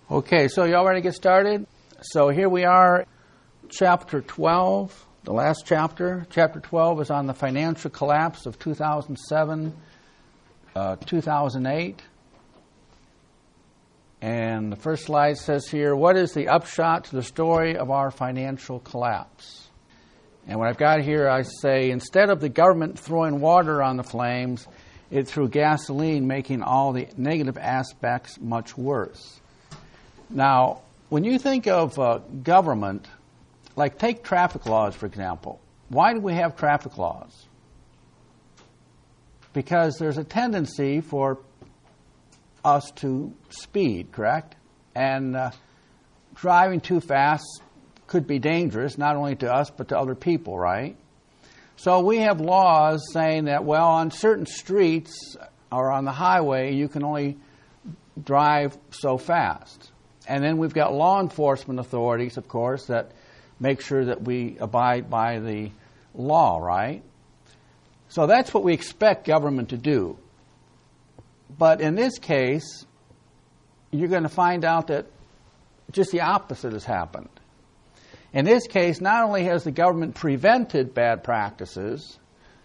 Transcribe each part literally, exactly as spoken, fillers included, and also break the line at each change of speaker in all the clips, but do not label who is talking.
Okay, so you all ready to get started? So here we are, chapter twelve, the last chapter. Chapter twelve is on the financial collapse of two thousand seven, uh, two thousand eight. And the first slide says here, what is the upshot to the story of our financial collapse? And what I've got here, I say, instead of the government throwing water on the flames, it threw gasoline, making all the negative aspects much worse. Now, when you think of uh, government, like take traffic laws, for example. Why do we have traffic laws? Because there's a tendency for us to speed, correct? And uh, driving too fast could be dangerous, not only to us, but to other people, right? So we have laws saying that, well, on certain streets or on the highway, you can only drive so fast. And then we've got law enforcement authorities, of course, that make sure that we abide by the law, right? So that's what we expect government to do. But in this case, you're going to find out that just the opposite has happened. In this case, not only has the government prevented bad practices,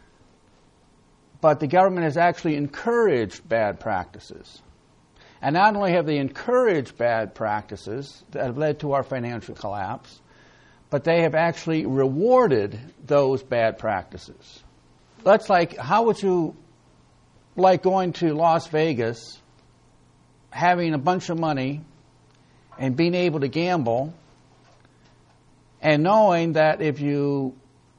but the government has actually encouraged bad practices. And not only have they encouraged bad practices that have led to our financial collapse, but they have actually rewarded those bad practices. That's like, how would you like going to Las Vegas, having a bunch of money, and being able to gamble, and knowing that if you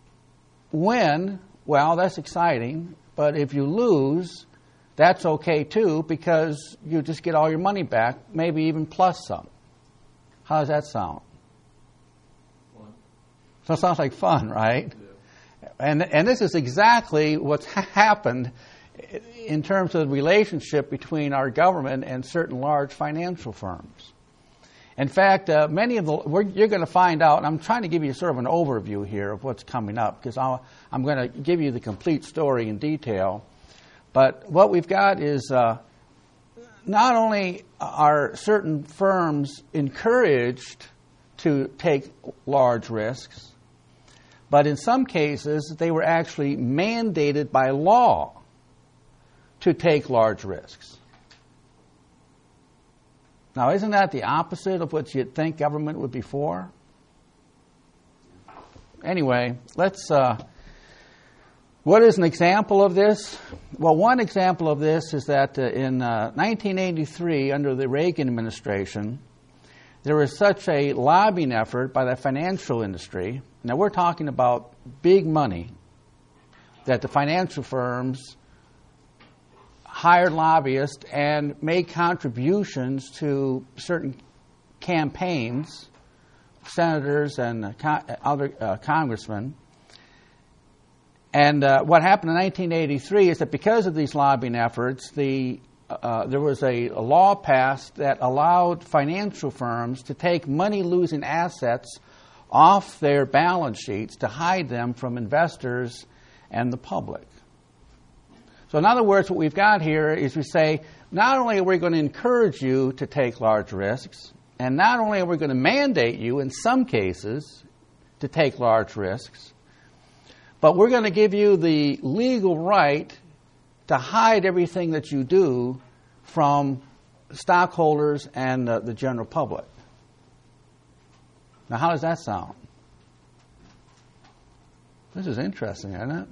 win, well, that's exciting, but if you lose, that's okay too, because you just get all your money back, maybe even plus some. How does that sound? Fun. So it sounds like fun, right? Yeah. And and this is exactly what's happened in terms of the relationship between our government and certain large financial firms. In fact, uh, many of the we're, you're going to find out, and I'm trying to give you sort of an overview here of what's coming up, because I'll, I'm going to give you the complete story in detail. But what we've got is uh, not only are certain firms encouraged to take large risks, but in some cases they were actually mandated by law to take large risks. Now, isn't that the opposite of what you'd think government would be for? Anyway, let's... Uh, What is an example of this? Well, one example of this is that uh, in uh, nineteen eighty-three, under the Reagan administration, there was such a lobbying effort by the financial industry. Now, we're talking about big money, that the financial firms hired lobbyists and made contributions to certain campaigns, senators and uh, con- other uh, congressmen. And uh, what happened in nineteen eighty-three is that because of these lobbying efforts, the uh, there was a, a law passed that allowed financial firms to take money-losing assets off their balance sheets to hide them from investors and the public. So in other words, what we've got here is we say, not only are we going to encourage you to take large risks, and not only are we going to mandate you in some cases to take large risks, but we're going to give you the legal right to hide everything that you do from stockholders and uh, the general public. Now, how does that sound? This is interesting, isn't it?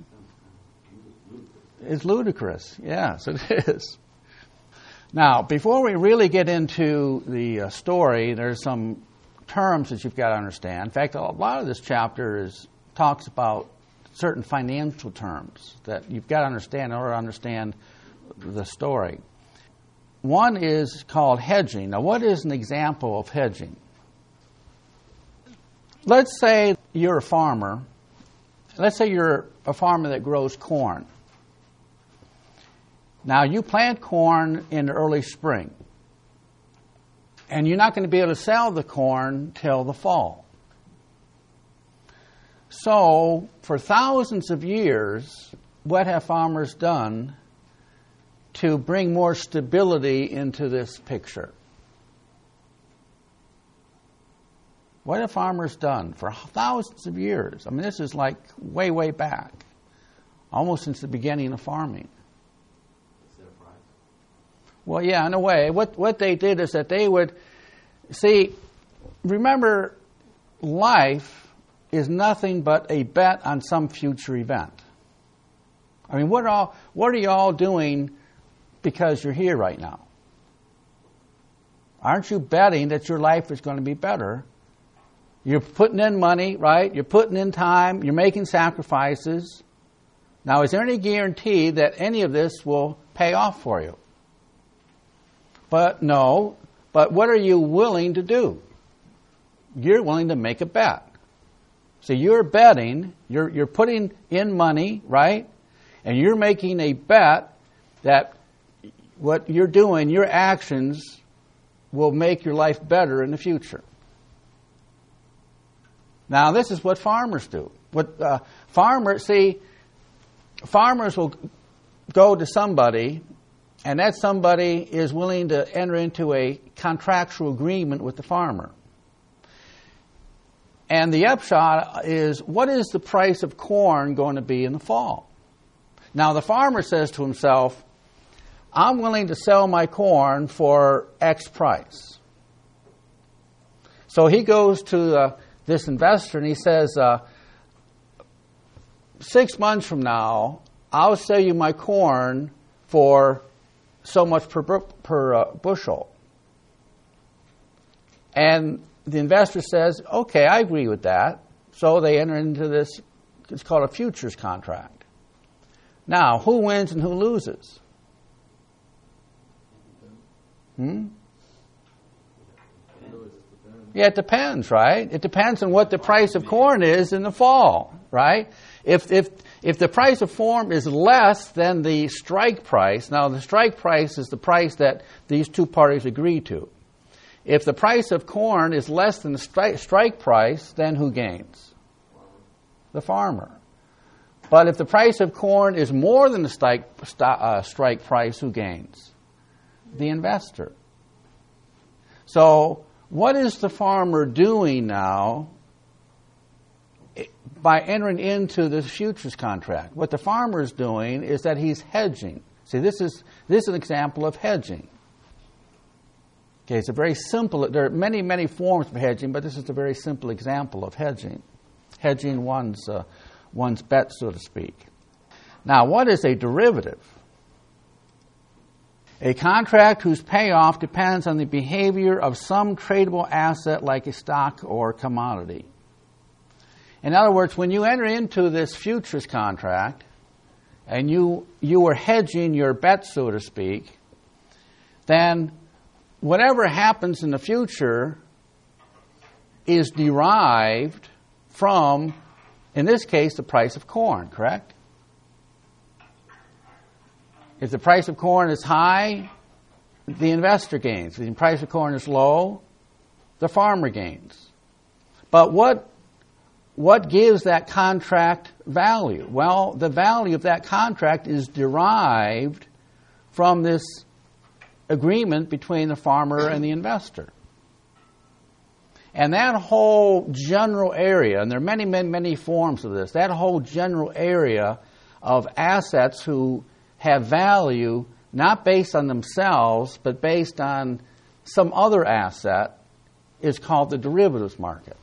It's ludicrous. Yes, it is. Now, before we really get into the uh, story, there's some terms that you've got to understand. In fact, a lot of this chapter is talks about certain financial terms that you've got to understand in order to understand the story. One is called hedging. Now, what is an example of hedging? Let's say you're a farmer. Let's say you're a farmer that grows corn. Now, you plant corn in the early spring, and you're not going to be able to sell the corn till the fall. So, for thousands of years, what have farmers done to bring more stability into this picture? What have farmers done for thousands of years? I mean, this is like way, way back, almost since the beginning of farming. Well, yeah, in a way. What what they did is that they would, see, remember, life is nothing but a bet on some future event. I mean, what are all, what are you all doing because you're here right now? Aren't you betting that your life is going to be better? You're putting in money, right? You're putting in time. You're making sacrifices. Now, is there any guarantee that any of this will pay off for you? But no. But what are you willing to do? You're willing to make a bet. So you're betting, you're you're putting in money, right? And you're making a bet that what you're doing, your actions, will make your life better in the future. Now, this is what farmers do. What uh, farmers see, farmers will go to somebody, and that somebody is willing to enter into a contractual agreement with the farmer. And the upshot is, what is the price of corn going to be in the fall? Now, the farmer says to himself, I'm willing to sell my corn for X price. So he goes to uh, this investor and he says, uh, six months from now, I'll sell you my corn for so much per, per uh, bushel. And the investor says, okay, I agree with that. So they enter into this, it's called a futures contract. Now, who wins and who loses? Hmm? Yeah, it depends, right? It depends on what the price of corn is in the fall, right? If if if the price of corn is less than the strike price, now the strike price is the price that these two parties agree to. If the price of corn is less than the stri- strike price, then who gains? The farmer. But if the price of corn is more than the strike, uh, strike price, who gains? The investor. So, what is the farmer doing now by entering into this futures contract? What the farmer is doing is that he's hedging. See, this is this is an example of hedging. Okay, it's a very simple. There are many, many forms of hedging, but this is a very simple example of hedging. Hedging one's uh, one's bet, so to speak. Now, what is a derivative? A contract whose payoff depends on the behavior of some tradable asset like a stock or commodity. In other words, when you enter into this futures contract and you you are hedging your bet, so to speak, then whatever happens in the future is derived from, in this case, the price of corn, correct? If the price of corn is high, the investor gains. If the price of corn is low, the farmer gains. But what what gives that contract value? Well, the value of that contract is derived from this agreement between the farmer and the investor. And that whole general area, and there are many, many, many forms of this, that whole general area of assets who have value not based on themselves, but based on some other asset, is called the derivatives market.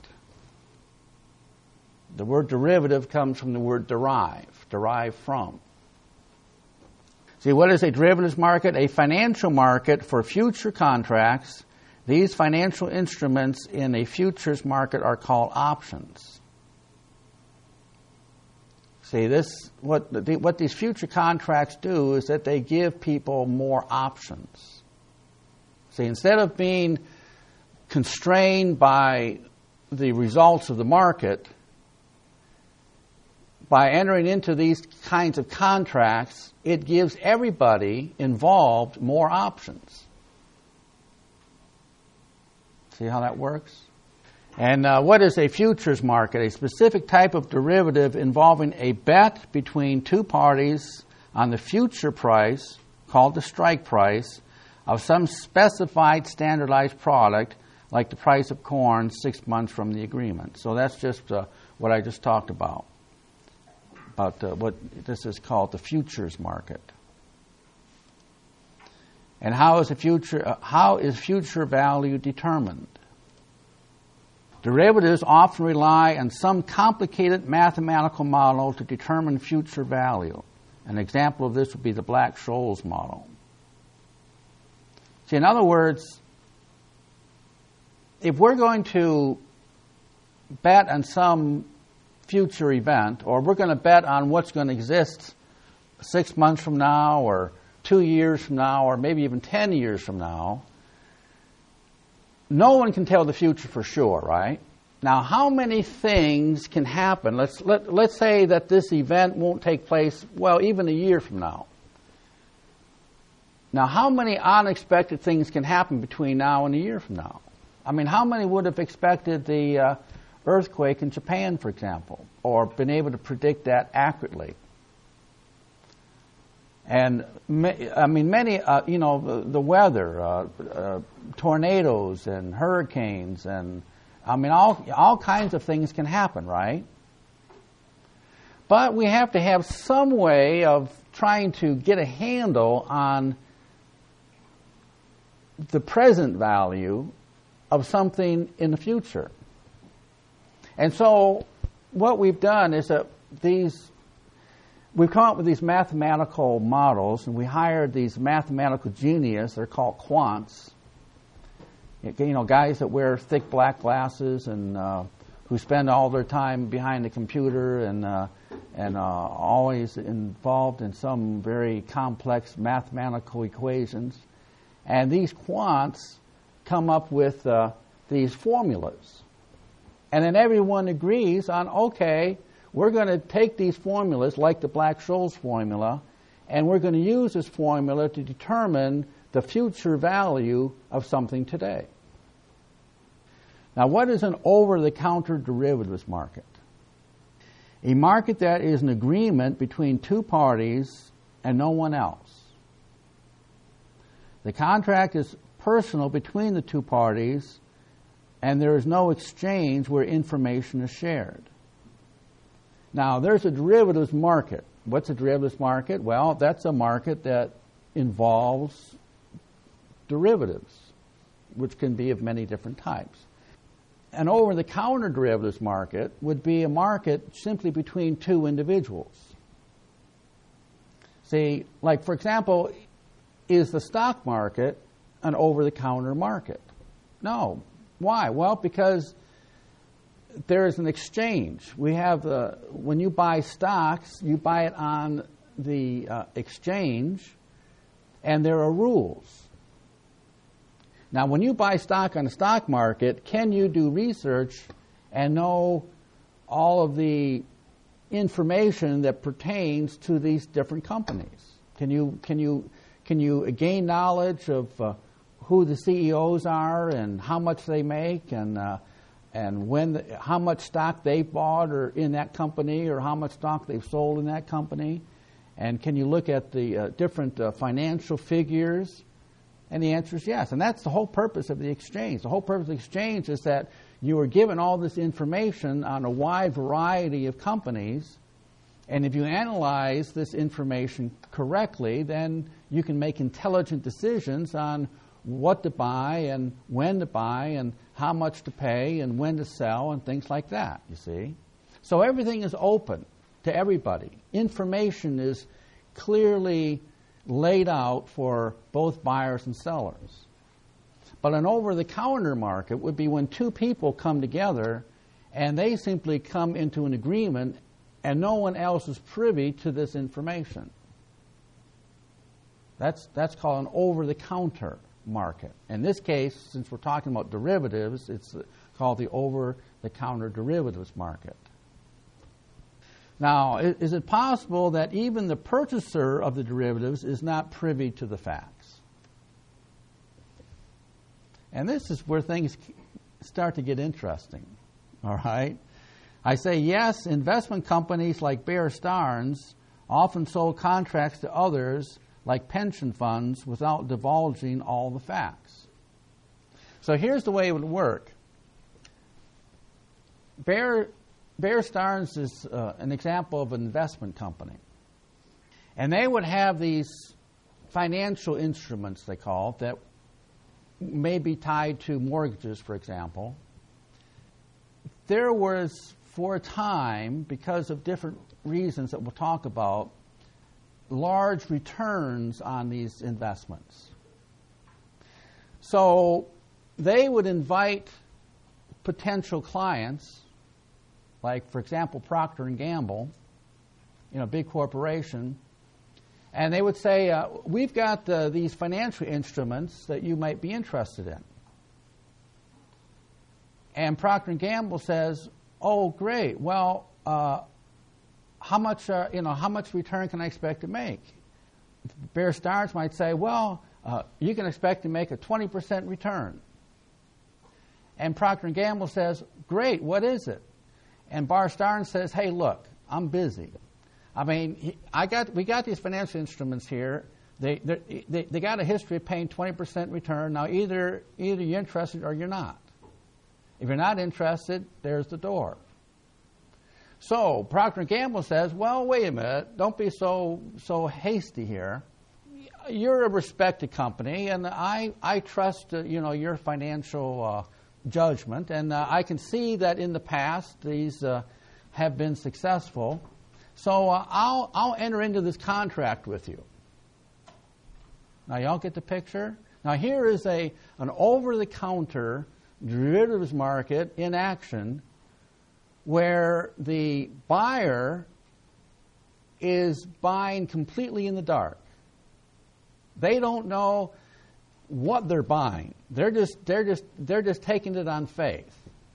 The word derivative comes from the word derive, derive from. See, what is a derivatives market? A financial market for future contracts. These financial instruments in a futures market are called options. See, this what the, what these future contracts do is that they give people more options. See, instead of being constrained by the results of the market, by entering into these kinds of contracts, it gives everybody involved more options. See how that works? And uh, what is a futures market? A specific type of derivative involving a bet between two parties on the future price, called the strike price, of some specified standardized product like the price of corn six months from the agreement. So that's just uh, what I just talked about, about uh, what this is called the futures market. And how is the future? Uh, how is future value determined? Derivatives often rely on some complicated mathematical model to determine future value. An example of this would be the Black-Scholes model. See, in other words, if we're going to bet on some future event, or we're going to bet on what's going to exist six months from now, or two years from now, or maybe even ten years from now, no one can tell the future for sure, right? Now, how many things can happen? Let's let, let's say that this event won't take place, well, even a year from now. Now, how many unexpected things can happen between now and a year from now? I mean, how many would have expected the uh, earthquake in Japan, for example, or been able to predict that accurately? And, I mean, many, uh, you know, the, the weather, uh, uh, tornadoes and hurricanes, and, I mean, all, all kinds of things can happen, right? But we have to have some way of trying to get a handle on the present value of something in the future. And so what we've done is that these We've come up with these mathematical models, and we hired these mathematical geniuses. They're called quants. You know, guys that wear thick black glasses and uh, who spend all their time behind the computer and uh, and uh, always involved in some very complex mathematical equations. And these quants come up with uh, these formulas, and then everyone agrees on, okay, we're going to take these formulas, like the Black-Scholes formula, and we're going to use this formula to determine the future value of something today. Now, what is an over-the-counter derivatives market? A market that is an agreement between two parties and no one else. The contract is personal between the two parties, and there is no exchange where information is shared. Now, there's a derivatives market. What's a derivatives market? Well, that's a market that involves derivatives, which can be of many different types. An over-the-counter derivatives market would be a market simply between two individuals. See, like, for example, is the stock market an over-the-counter market? No. Why? Well, because there is an exchange. We have the, when you buy stocks, you buy it on the uh, exchange, and there are rules. Now, when you buy stock on the stock market, can you do research and know all of the information that pertains to these different companies? Can you can you can you gain knowledge of uh, who the C E Os are and how much they make and uh, and when the, how much stock they bought or in that company, or how much stock they've sold in that company? And can you look at the uh, different uh, financial figures? And the answer is yes. And that's the whole purpose of the exchange. The whole purpose of the exchange is that you are given all this information on a wide variety of companies, and if you analyze this information correctly, then you can make intelligent decisions on what to buy and when to buy and how much to pay and when to sell and things like that, you see. So everything is open to everybody. Information is clearly laid out for both buyers and sellers. But an over-the-counter market would be when two people come together and they simply come into an agreement and no one else is privy to this information. That's, that's called an over-the-counter market. In this case, since we're talking about derivatives, it's called the over-the-counter derivatives market. Now, is it possible that even the purchaser of the derivatives is not privy to the facts? And this is where things start to get interesting, all right? I say, yes, investment companies like Bear Stearns often sold contracts to others like pension funds without divulging all the facts. So here's the way it would work. Bear, Bear Stearns is uh, an example of an investment company. And they would have these financial instruments, they call it, that may be tied to mortgages, for example. There was, for a time, because of different reasons that we'll talk about, large returns on these investments. So they would invite potential clients, like, for example, Procter and Gamble, you know, a big corporation, and they would say, uh, we've got uh, these financial instruments that you might be interested in. And Procter and Gamble says, oh, great, well, uh, how much, uh, you know, how much return can I expect to make? Bear Stearns might say, well, uh, you can expect to make a twenty percent return. And Procter and Gamble says, great, what is it? And Bear Stearns says, hey, look, I'm busy. I mean, he, I got we got these financial instruments here. They they they got a history of paying twenty percent return. Now either either you're interested or you're not. If you're not interested, there's the door. So Procter and Gamble says, well, wait a minute, don't be so so hasty here. You're a respected company, and I I trust uh, you know your financial uh, judgment, and uh, I can see that in the past these uh, have been successful. So uh, I'll I'll enter into this contract with you. Now y'all get the picture? Now here is a an over-the-counter derivatives market in action where the buyer is buying completely in the dark. They don't know what they're buying. They're just they're just they're just taking it on faith.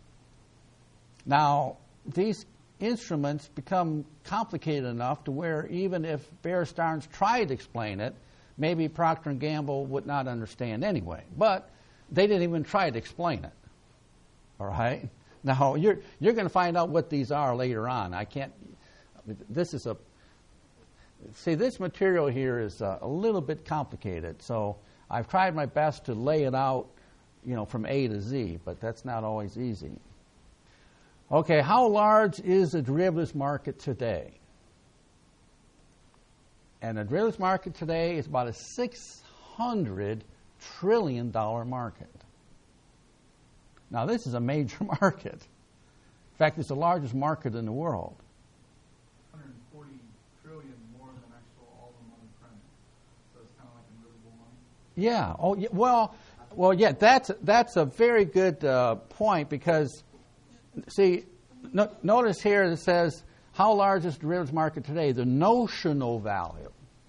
Now these instruments become complicated enough to where even if Bear Stearns tried to explain it, maybe Procter and Gamble would not understand anyway. But they didn't even try to explain it. All right? Now, you're you're going to find out what these are later on. I can't, this is a, see, this material here is a, a little bit complicated. So I've tried my best to lay it out, you know, from A to Z, but that's not always easy. Okay, how large is the derivatives market today? And the derivatives market today is about a six hundred trillion dollars market. Now, this is a major market. In fact, it's the largest market in the world.
one hundred forty trillion more than actual all the money printed. So it's kind of like invisible money.
Yeah. Oh, yeah. Well, well, yeah. That's that's a very good uh, point because, see, no, notice here it says how large is the derivatives market today? The notional value.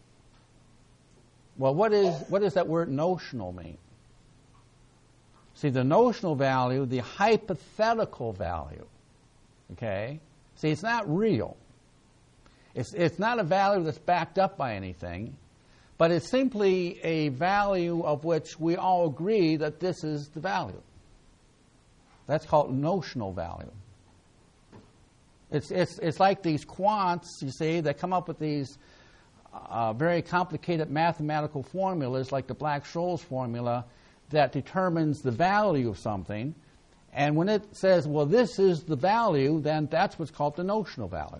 Well, what is what does that word notional mean? See, the notional value, the hypothetical value. Okay? See, it's not real. It's it's not a value that's backed up by anything, but it's simply a value of which we all agree that this is the value. That's called notional value. It's it's it's like these quants, you see, that come up with these uh, very complicated mathematical formulas, like the Black-Scholes formula, that determines the value of something. And when it says, well, this is the value, then that's what's called the notional value.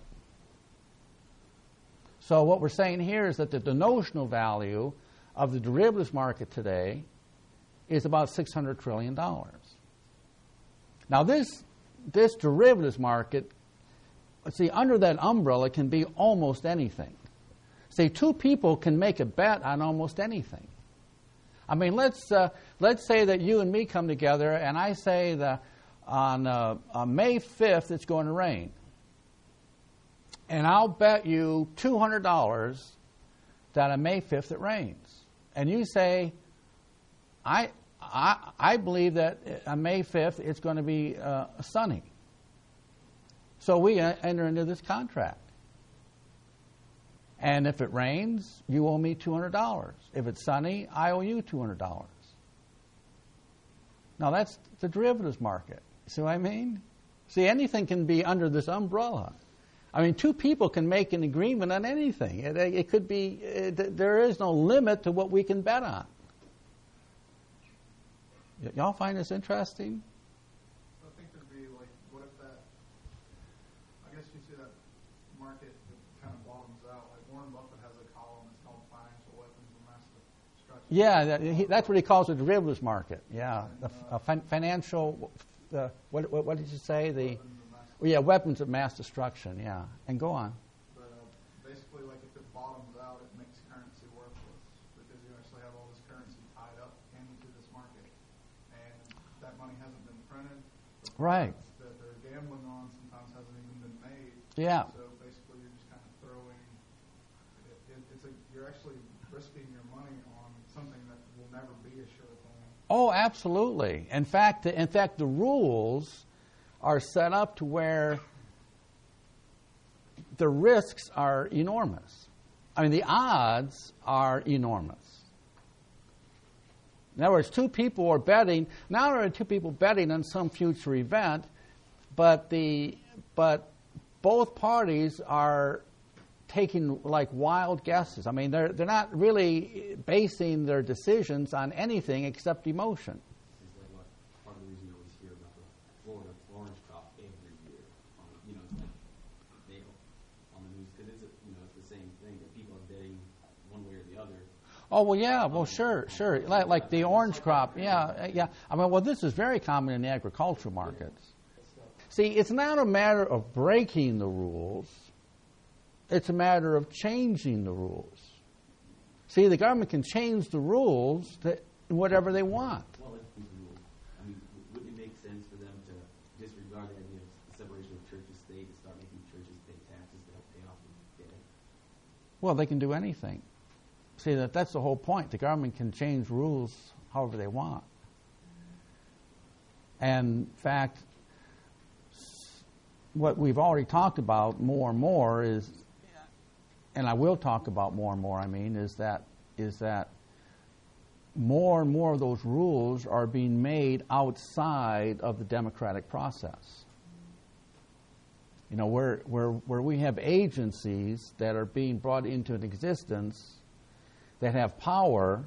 So what we're saying here is that the, the notional value of the derivatives market today is about six hundred trillion dollars. Now this this derivatives market, see, under that umbrella can be almost anything. See, two people can make a bet on almost anything. I mean, let's uh, let's say that you and me come together, and I say that on, uh, on May fifth it's going to rain, and I'll bet you two hundred dollars that on May fifth it rains, and you say, I I, I believe that on May fifth it's going to be uh, sunny. So we uh, enter into this contract. And if it rains, you owe me two hundred dollars. If it's sunny, I owe you two hundred dollars. Now, that's the derivatives market. See what I mean? See, anything can be under this umbrella. I mean, two people can make an agreement on anything. It, it could be, it, there is no limit to what we can bet on. Y- y'all find this interesting?
I think there'd be like, what if that, I guess you see that market that kind of bottoms out. Like Warren Buffett has a column that's called Financial Weapons of Mass Destruction.
Yeah, that, he, that's what he calls the derivatives market. Yeah, the f- uh, fin- financial, uh, what, what, what did you say? The
Weapons of mass
well, yeah, weapons of mass destruction, yeah. And go on.
But uh, basically, like if it bottoms out, it makes currency worthless because you actually have all this currency tied up into this market, and that money hasn't been printed. The
Right.
profits that they're gambling on sometimes hasn't even been made.
Yeah.
So basically, you're just kind of throwing. It, it, it's a you're actually risking your money on something that will never be a sure thing.
Oh, absolutely. In fact, the, in fact, the rules are set up to where the risks are enormous. I mean, the odds are enormous. In other words, two people are betting. Not only are two people betting on some future event, but the but both parties are taking like wild guesses. I mean, they're they're not really basing their decisions on anything except emotion.
It's like what part of the reason you always hear about the Florida orange crop every year. Um, you know, it's like they on the news because it's a, you know it's the same thing that people are betting one way or the other.
Oh, well, yeah, well, sure, sure. Like, like the orange crop, yeah, yeah. I mean, well, this is very common in the agricultural markets. See, it's not a matter of breaking the rules. It's a matter of changing the rules. See, the government can change the rules to whatever they want.
Well, like these rules, I mean, w- wouldn't it make sense for them to disregard the idea of separation of church and state and start making churches pay taxes to help pay off the debt?
Well, they can do anything. See, that that's the whole point. The government can change rules however they want. And in fact, s- what we've already talked about more and more is, and I will talk about more and more, I mean, is that is that more and more of those rules are being made outside of the democratic process. You know, where where where we have agencies that are being brought into an existence that have power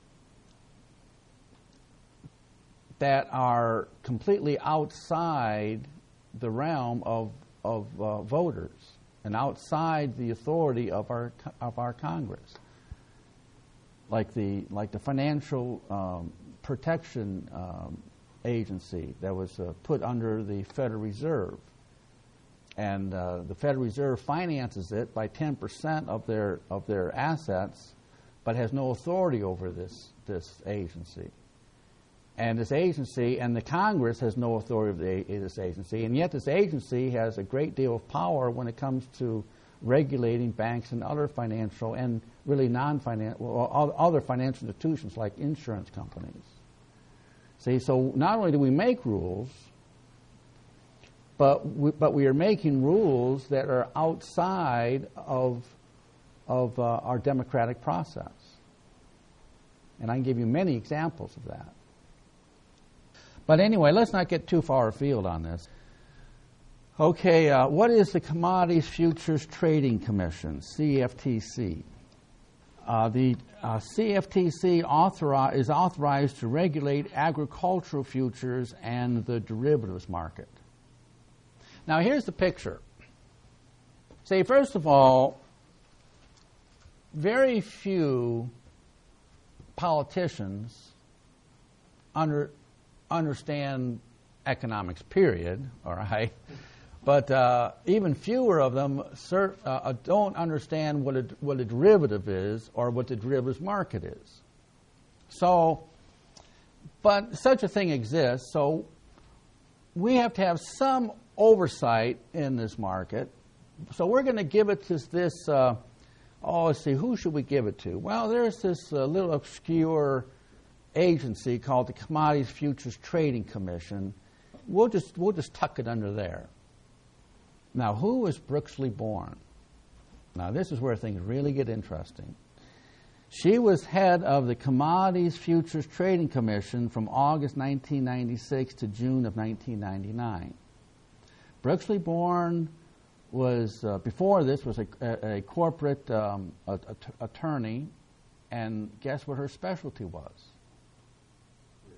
that are completely outside the realm of of uh, voters and outside the authority of our of our Congress, like the like the Financial um, Protection um, Agency that was uh, put under the Federal Reserve, and uh, the Federal Reserve finances it by ten percent of their of their assets, but has no authority over this this agency. And this agency, and the Congress has no authority over the, this agency, and yet this agency has a great deal of power when it comes to regulating banks and other financial and really non-financial, well, other financial institutions like insurance companies. See, so not only do we make rules, but we, but we are making rules that are outside of of uh, our democratic process. And I can give you many examples of that. But anyway, let's not get too far afield on this. Okay, uh, what is the Commodities Futures Trading Commission, C F T C? Uh, the uh, C F T C authori- is authorized to regulate agricultural futures and the derivatives market. Now, here's the picture. See, first of all, very few politicians under, understand economics, period, all right? But uh, even fewer of them cert, uh, don't understand what a, what a derivative is or what the derivatives market is. So, but such a thing exists, so we have to have some oversight in this market. So we're going to give it to this, uh, oh, let's see, who should we give it to? Well, there's this uh, little obscure agency called the Commodities Futures Trading Commission. We'll just we'll just tuck it under there. Now, who was Brooksley Born? Now, this is where things really get interesting. She was head of the Commodities Futures Trading Commission from August nineteen ninety-six to June of nineteen ninety-nine. Brooksley Born was, uh, before this, was a, a, a corporate um, a, a, attorney, and guess what her specialty was?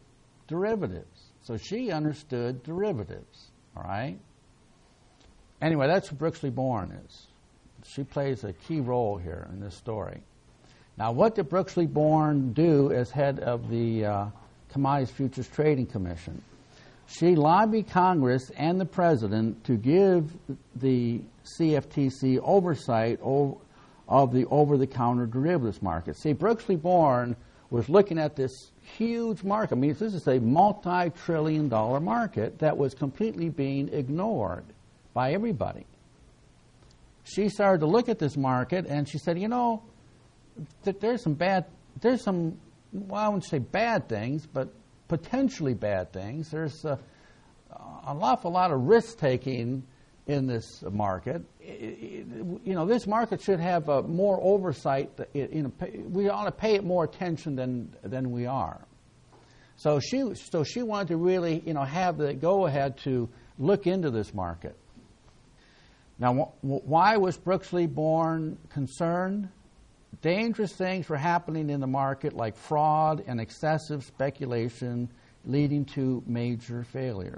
derivatives. So she understood derivatives, all right? Anyway, that's who Brooksley Born is. She plays a key role here in this story. Now, what did Brooksley Born do as head of the uh, Commodities Futures Trading Commission? She lobbied Congress and the President to give the C F T C oversight of, of the over-the-counter derivatives market. See, Brooksley Born was looking at this huge market. I mean, this is a multi-trillion dollar market that was completely being ignored by everybody. She started to look at this market, and she said, you know, th- there's some bad, there's some, well, I wouldn't say bad things, but potentially bad things. There's a, an awful lot of risk-taking in this market. It, it, you know, this market should have uh, more oversight. You know, we ought to pay it more attention than than we are. So she, so she wanted to really, you know, have the go-ahead to look into this market. Now, wh- why was Brooksley Born concerned? Dangerous things were happening in the market, like fraud and excessive speculation, leading to major failures.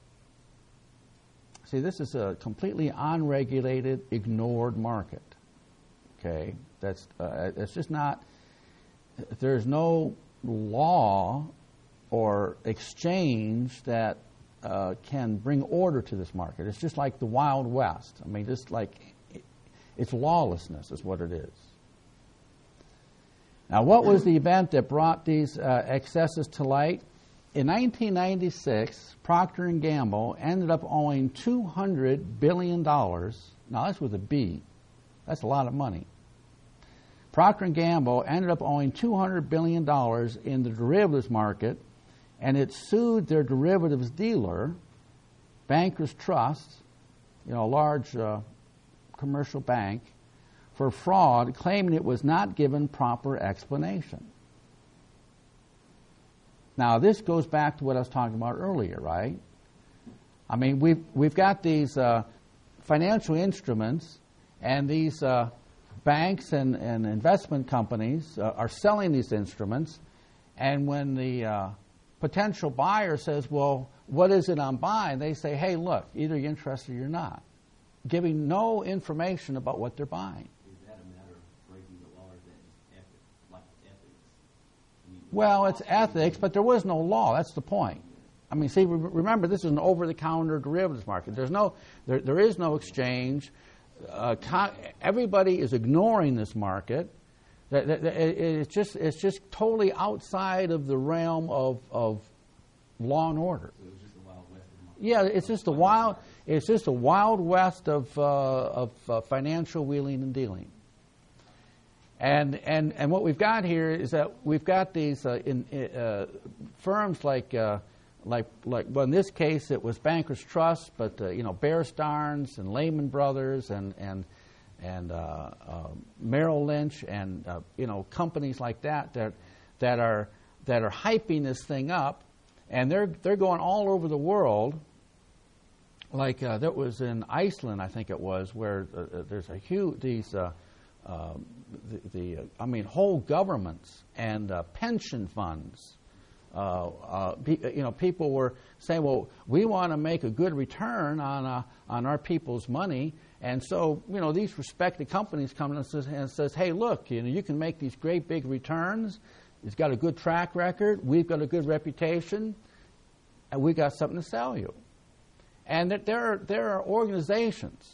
See, this is a completely unregulated, ignored market. Okay, that's uh, it's just not. There's no law or exchange that uh, can bring order to this market. It's just like the Wild West. I mean, just like it's lawlessness is what it is. Now, what was the event that brought these uh, excesses to light? In nineteen ninety-six, Procter and Gamble ended up owing two hundred billion dollars. Now, that's with a B. That's a lot of money. Procter and Gamble ended up owing two hundred billion dollars in the derivatives market, and it sued their derivatives dealer, Bankers Trust, you know, a large uh, commercial bank, for fraud, claiming it was not given proper explanation. Now, this goes back to what I was talking about earlier, right? I mean, we've, we've got these uh, financial instruments, and these uh, banks and, and investment companies uh, are selling these instruments, and when the uh, potential buyer says, well, what is it I'm buying? They say, hey, look, either you're interested or you're not, giving no information about what they're buying. Well, it's ethics, but there was no law. That's the point. I mean, see, remember, this is an over-the-counter derivatives market. There's no, there, there is no exchange. Uh, co- everybody is ignoring this market. It's just, it's just totally outside of the realm of, of law and order.
So it was just the Wild West of the market.
Yeah, it's just a wild, it's just a wild west of uh, of uh, financial wheeling and dealing. And, and and what we've got here is that we've got these uh, in, uh, firms like uh, like like well in this case it was Bankers Trust, but uh, you know Bear Stearns and Lehman Brothers and and and uh, uh, Merrill Lynch and uh, you know companies like that that that are that are hyping this thing up, and they're they're going all over the world. Like uh, that was in Iceland, I think it was, where uh, there's a huge these. Uh, Uh, the, the uh, I mean, whole governments and uh, pension funds. Uh, uh, be, you know, people were saying, "Well, we want to make a good return on uh, on our people's money," and so you know, these respected companies come and says, and says, "Hey, look, you know, you can make these great big returns. It's got a good track record. We've got a good reputation, and we got something to sell you." And that there are, there are organizations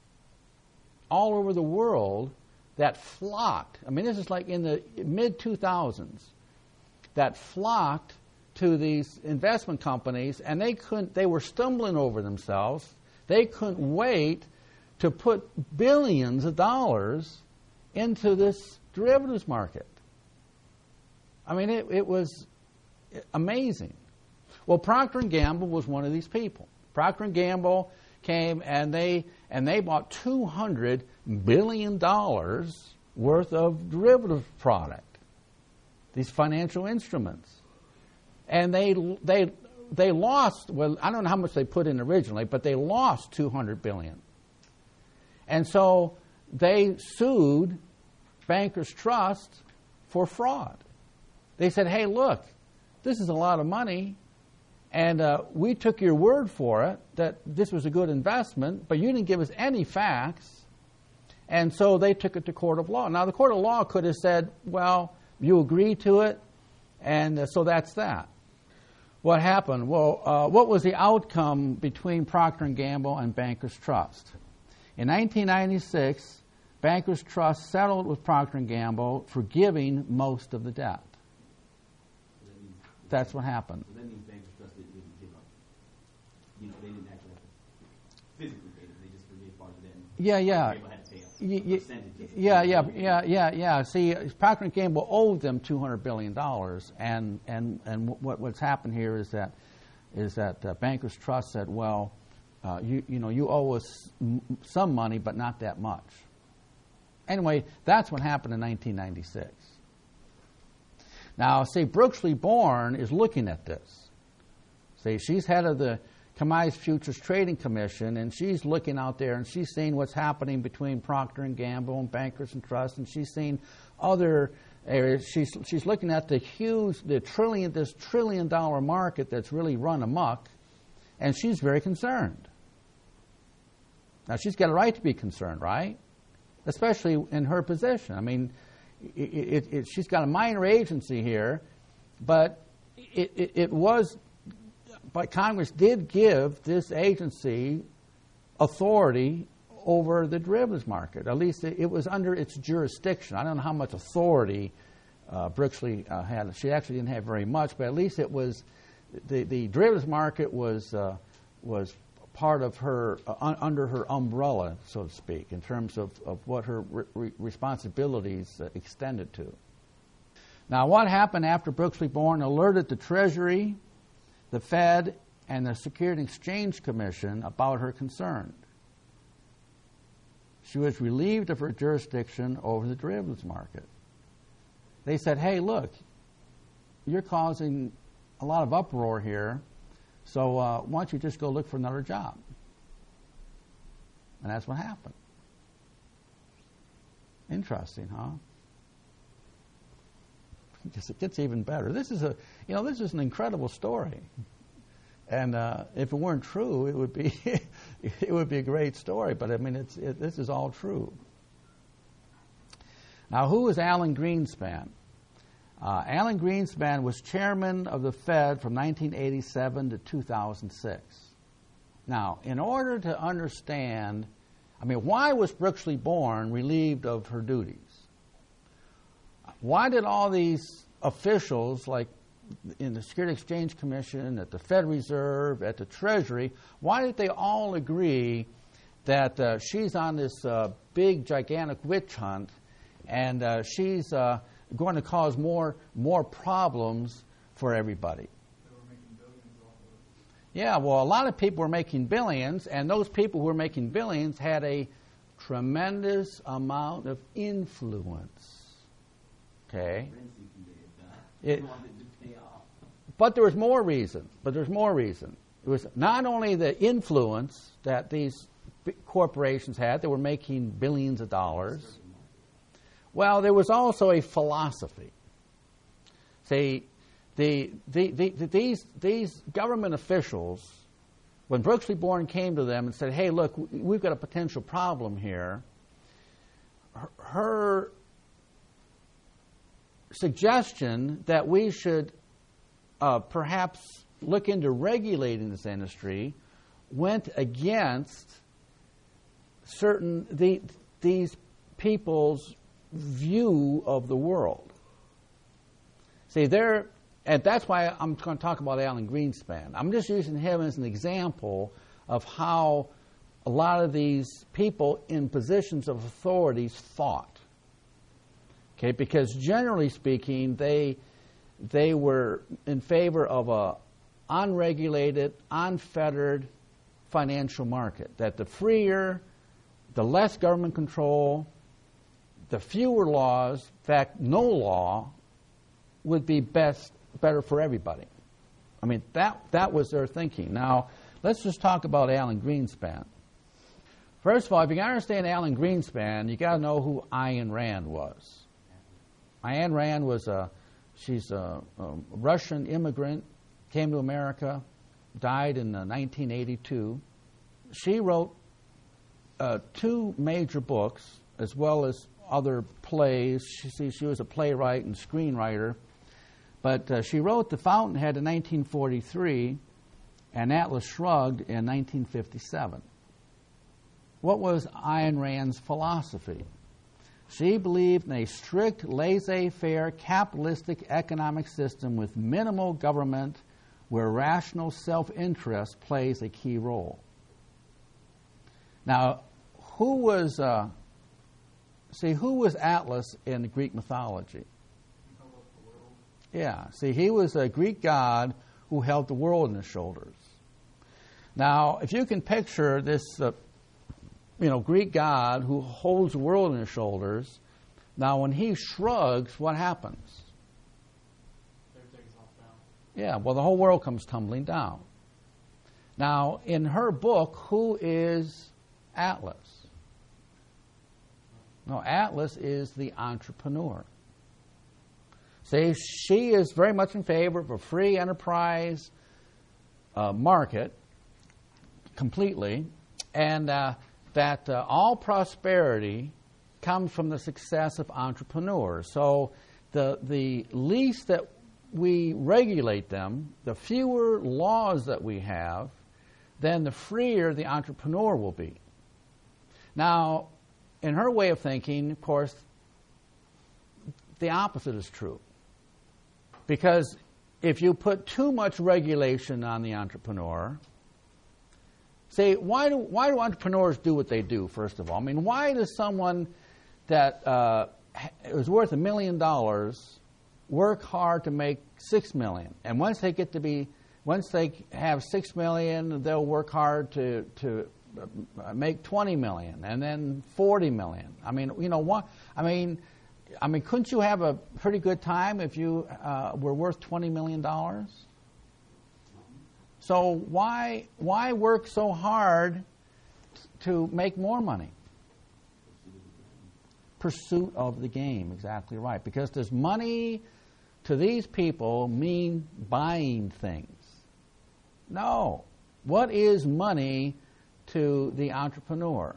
all over the world that flocked. I mean, this is like in the mid two thousands, that flocked to these investment companies, and they couldn't. They were stumbling over themselves. They couldn't wait to put billions of dollars into this derivatives market. I mean, it, it was amazing. Well, Procter and Gamble was one of these people. Procter and Gamble came and they and they bought two hundred billion dollars worth of derivative product, these financial instruments, and they they they lost. Well, I don't know how much they put in originally, but they lost two hundred billion, and so they sued Bankers Trust for fraud. They said, "Hey, look, this is a lot of money, and uh, we took your word for it that this was a good investment, but you didn't give us any facts, and so they took it to court of law. Now, the court of law could have said, well, you agree to it, and uh, so that's that. What happened? Well, uh, what was the outcome between Procter and Gamble and Bankers Trust? In nineteen ninety-six, Bankers Trust settled with Procter and Gamble, forgiving most of the debt.
So that means,
That's what happened.
So that means Bankers Trust didn't, didn't give up. You know, they didn't actually have to physically pay them. They just forgave part of the debt. And
Yeah, yeah.
Gamble had to pay up
Y- y-
percentages.
Yeah, yeah, yeah, yeah, yeah. See, Procter and Gamble owed them two hundred billion dollars, and and and what what's happened here is that is that uh, Bankers Trust said, well, uh, you you know you owe us m- some money, but not that much. Anyway, that's what happened in nineteen ninety-six. Now, see, Brooksley Born is looking at this. See, she's head of the Commodities Futures Trading Commission, and she's looking out there, and she's seeing what's happening between Procter and Gamble and Bankers and Trust, and she's seeing other areas. She's she's looking at the huge, the trillion, this trillion dollar market that's really run amok, and she's very concerned. Now, she's got a right to be concerned, right? Especially in her position. I mean, it, it, it, she's got a minor agency here, but it, it, it was. But Congress did give this agency authority over the derivatives market. At least it, it was under its jurisdiction. I don't know how much authority uh, Brooksley uh, had. She actually didn't have very much, but at least it was the, the derivatives market was uh, was part of her uh, un, under her umbrella, so to speak, in terms of, of what her re- responsibilities uh, extended to. Now, what happened after Brooksley Born alerted the Treasury, the Fed, and the Securities and Exchange Commission about her concern? She was relieved of her jurisdiction over the derivatives market. They said, hey, look, you're causing a lot of uproar here, so uh, why don't you just go look for another job? And that's what happened. Interesting, huh? I guess it gets even better. This is a, you know, this is an incredible story, and uh, if it weren't true, it would be, it would be a great story. But I mean, it's it, this is all true. Now, who is Alan Greenspan? Uh, Alan Greenspan was chairman of the Fed from nineteen eighty-seven to two thousand six. Now, in order to understand, I mean, why was Brooksley Born relieved of her duties? Why did all these officials, like in the Securities Exchange Commission, at the Fed Reserve, at the Treasury, why did they all agree that uh, she's on this uh, big, gigantic witch hunt, and uh, she's uh, going to cause more more problems for everybody?
They were making billions off of it.
Yeah, well, a lot of people were making billions, and those people who were making billions had a tremendous amount of influence. Okay. It, but there was more reason. But there's more reason. It was not only the influence that these corporations had that were making billions of dollars. Well, there was also a philosophy. See, the, the, the, the, these, these government officials, when Brooksley Born came to them and said, hey, look, we've got a potential problem here, her, her suggestion that we should uh, perhaps look into regulating this industry went against certain the, these people's view of the world. See, they're, and that's why I'm going to talk about Alan Greenspan. I'm just using him as an example of how a lot of these people in positions of authorities thought. Okay, because generally speaking, they they were in favor of a unregulated, unfettered financial market. That the freer, the less government control, the fewer laws, in fact, no law, would be best better for everybody. I mean, that that was their thinking. Now, let's just talk about Alan Greenspan. First of all, if you can understand Alan Greenspan, you got to know who Ayn Rand was. Ayn Rand was a she's a, a Russian immigrant, came to America, died in uh, nineteen eighty-two. She wrote uh, two major books, as well as other plays. She, see, she was a playwright and screenwriter. But uh, she wrote The Fountainhead in nineteen forty-three and Atlas Shrugged in nineteen fifty-seven. What was Ayn Rand's philosophy? She believed in a strict, laissez-faire, capitalistic economic system with minimal government where rational self-interest plays a key role. Now, who was, uh, see, who was Atlas in the Greek mythology? Yeah, see, he was a Greek god who held the world in his shoulders. Now, if you can picture this, uh, you know, Greek god who holds the world in his shoulders, now when he shrugs, what happens?
Everything's off down.
Yeah, well, the whole world comes tumbling down. Now, in her book, who is Atlas? No, Atlas is the entrepreneur. See, she is very much in favor of a free enterprise uh, market completely, and uh, that uh, all prosperity comes from the success of entrepreneurs. So the the least that we regulate them, the fewer laws that we have, then the freer the entrepreneur will be. Now, in her way of thinking, of course, the opposite is true. Because if you put too much regulation on the entrepreneur, say, why do why do entrepreneurs do what they do, first of all? I mean, why does someone that uh, is worth a million dollars work hard to make six million? And once they get to be, once they have six million, they'll work hard to to make twenty million, and then forty million. I mean, you know what? I mean. I mean, couldn't you have a pretty good time if you uh, were worth twenty million dollars? So why why work so hard to make more money? Pursuit of the game, exactly right. Because does money to these people mean buying things? No. What is money to the entrepreneur?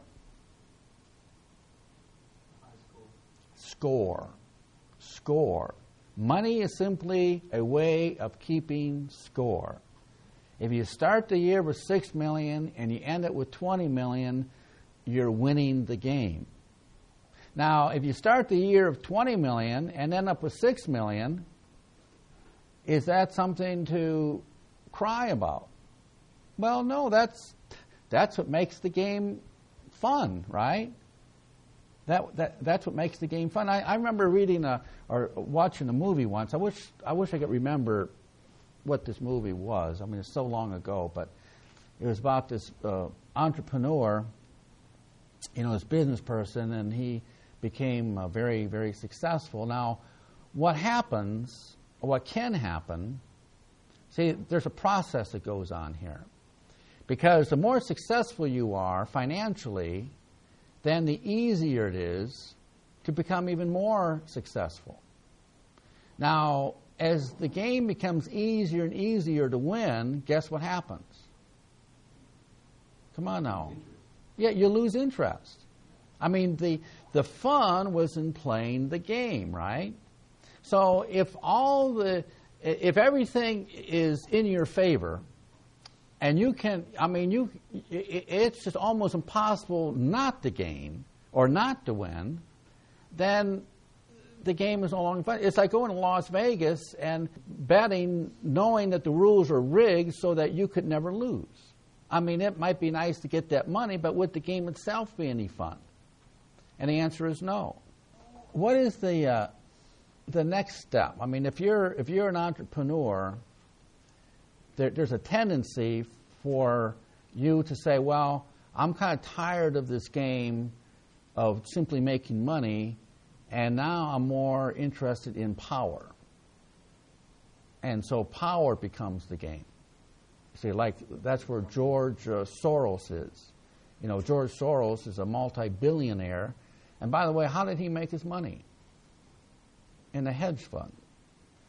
Score. Score. Money is simply a way of keeping score. If you start the year with six million and you end it with twenty million, you're winning the game. Now, if you start the year of twenty million and end up with six million, is that something to cry about? Well, no, that's that's what makes the game fun, right? That, that that's what makes the game fun. I, I remember reading a, or watching a movie once. I wish I wish I could remember what this movie was. I mean, it's so long ago, but it was about this uh, entrepreneur, you know, this business person, and he became uh, very, very successful. Now, what happens, or what can happen, see, there's a process that goes on here. Because the more successful you are financially, then the easier it is to become even more successful. Now, as the game becomes easier and easier to win, guess what happens? Come on now. Yeah, you lose interest. I mean, the the fun was in playing the game, right? So if all the if everything is in your favor, and you can, I mean, you, it's just almost impossible not to gain or not to win, then the game is no longer fun. It's like going to Las Vegas and betting knowing that the rules are rigged so that you could never lose. I mean, it might be nice to get that money, but would the game itself be any fun? And the answer is no. What is the uh, the next step? I mean, if you're if you're an entrepreneur, There, there's a tendency for you to say, well, I'm kind of tired of this game of simply making money, and now I'm more interested in power. And so power becomes the game. See, like, that's where George uh, Soros is. You know, George Soros is a multi-billionaire. And by the way, how did he make his money? In a hedge fund.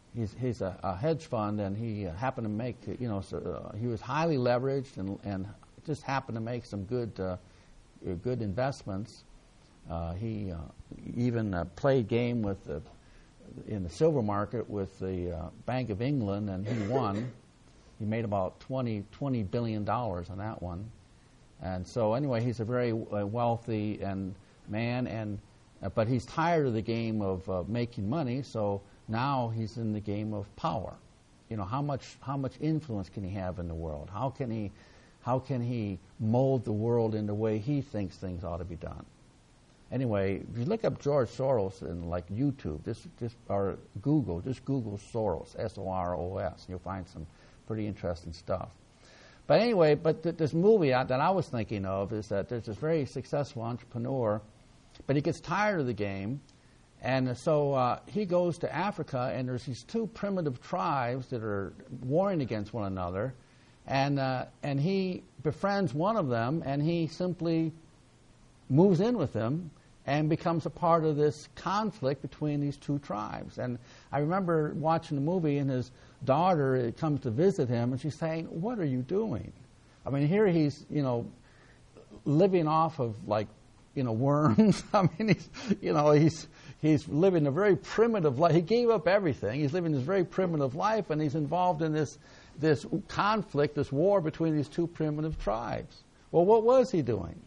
he's he's a, a hedge fund, and he uh, happened to make you know so, uh, he was highly leveraged and and just happened to make some good uh, good investments. Uh, he uh, even uh, played game with the, in the silver market with the uh, Bank of England, and he won. He made about twenty billion dollars on that one. And so anyway, he's a very uh, wealthy and man, and uh, but he's tired of the game of uh, making money, so now he's in the game of power. You know, how much how much influence can he have in the world? How can he how can he mold the world in the way he thinks things ought to be done? Anyway, if you look up George Soros in like YouTube, just just or Google, just Google Soros, S O R O S, and you'll find some pretty interesting stuff. But anyway, but th- this movie I, that I was thinking of is that there's this very successful entrepreneur, but he gets tired of the game, and so uh, he goes to Africa, and there's these two primitive tribes that are warring against one another, and uh, and he befriends one of them, and he simply moves in with them and becomes a part of this conflict between these two tribes. And I remember watching the movie, and his daughter comes to visit him, and she's saying, "What are you doing?" I mean, here he's, you know, living off of like, you know, worms. I mean, he's, you know, he's he's living a very primitive life. He gave up everything. He's living this very primitive life, and he's involved in this this conflict, this war between these two primitive tribes. Well, what was he doing?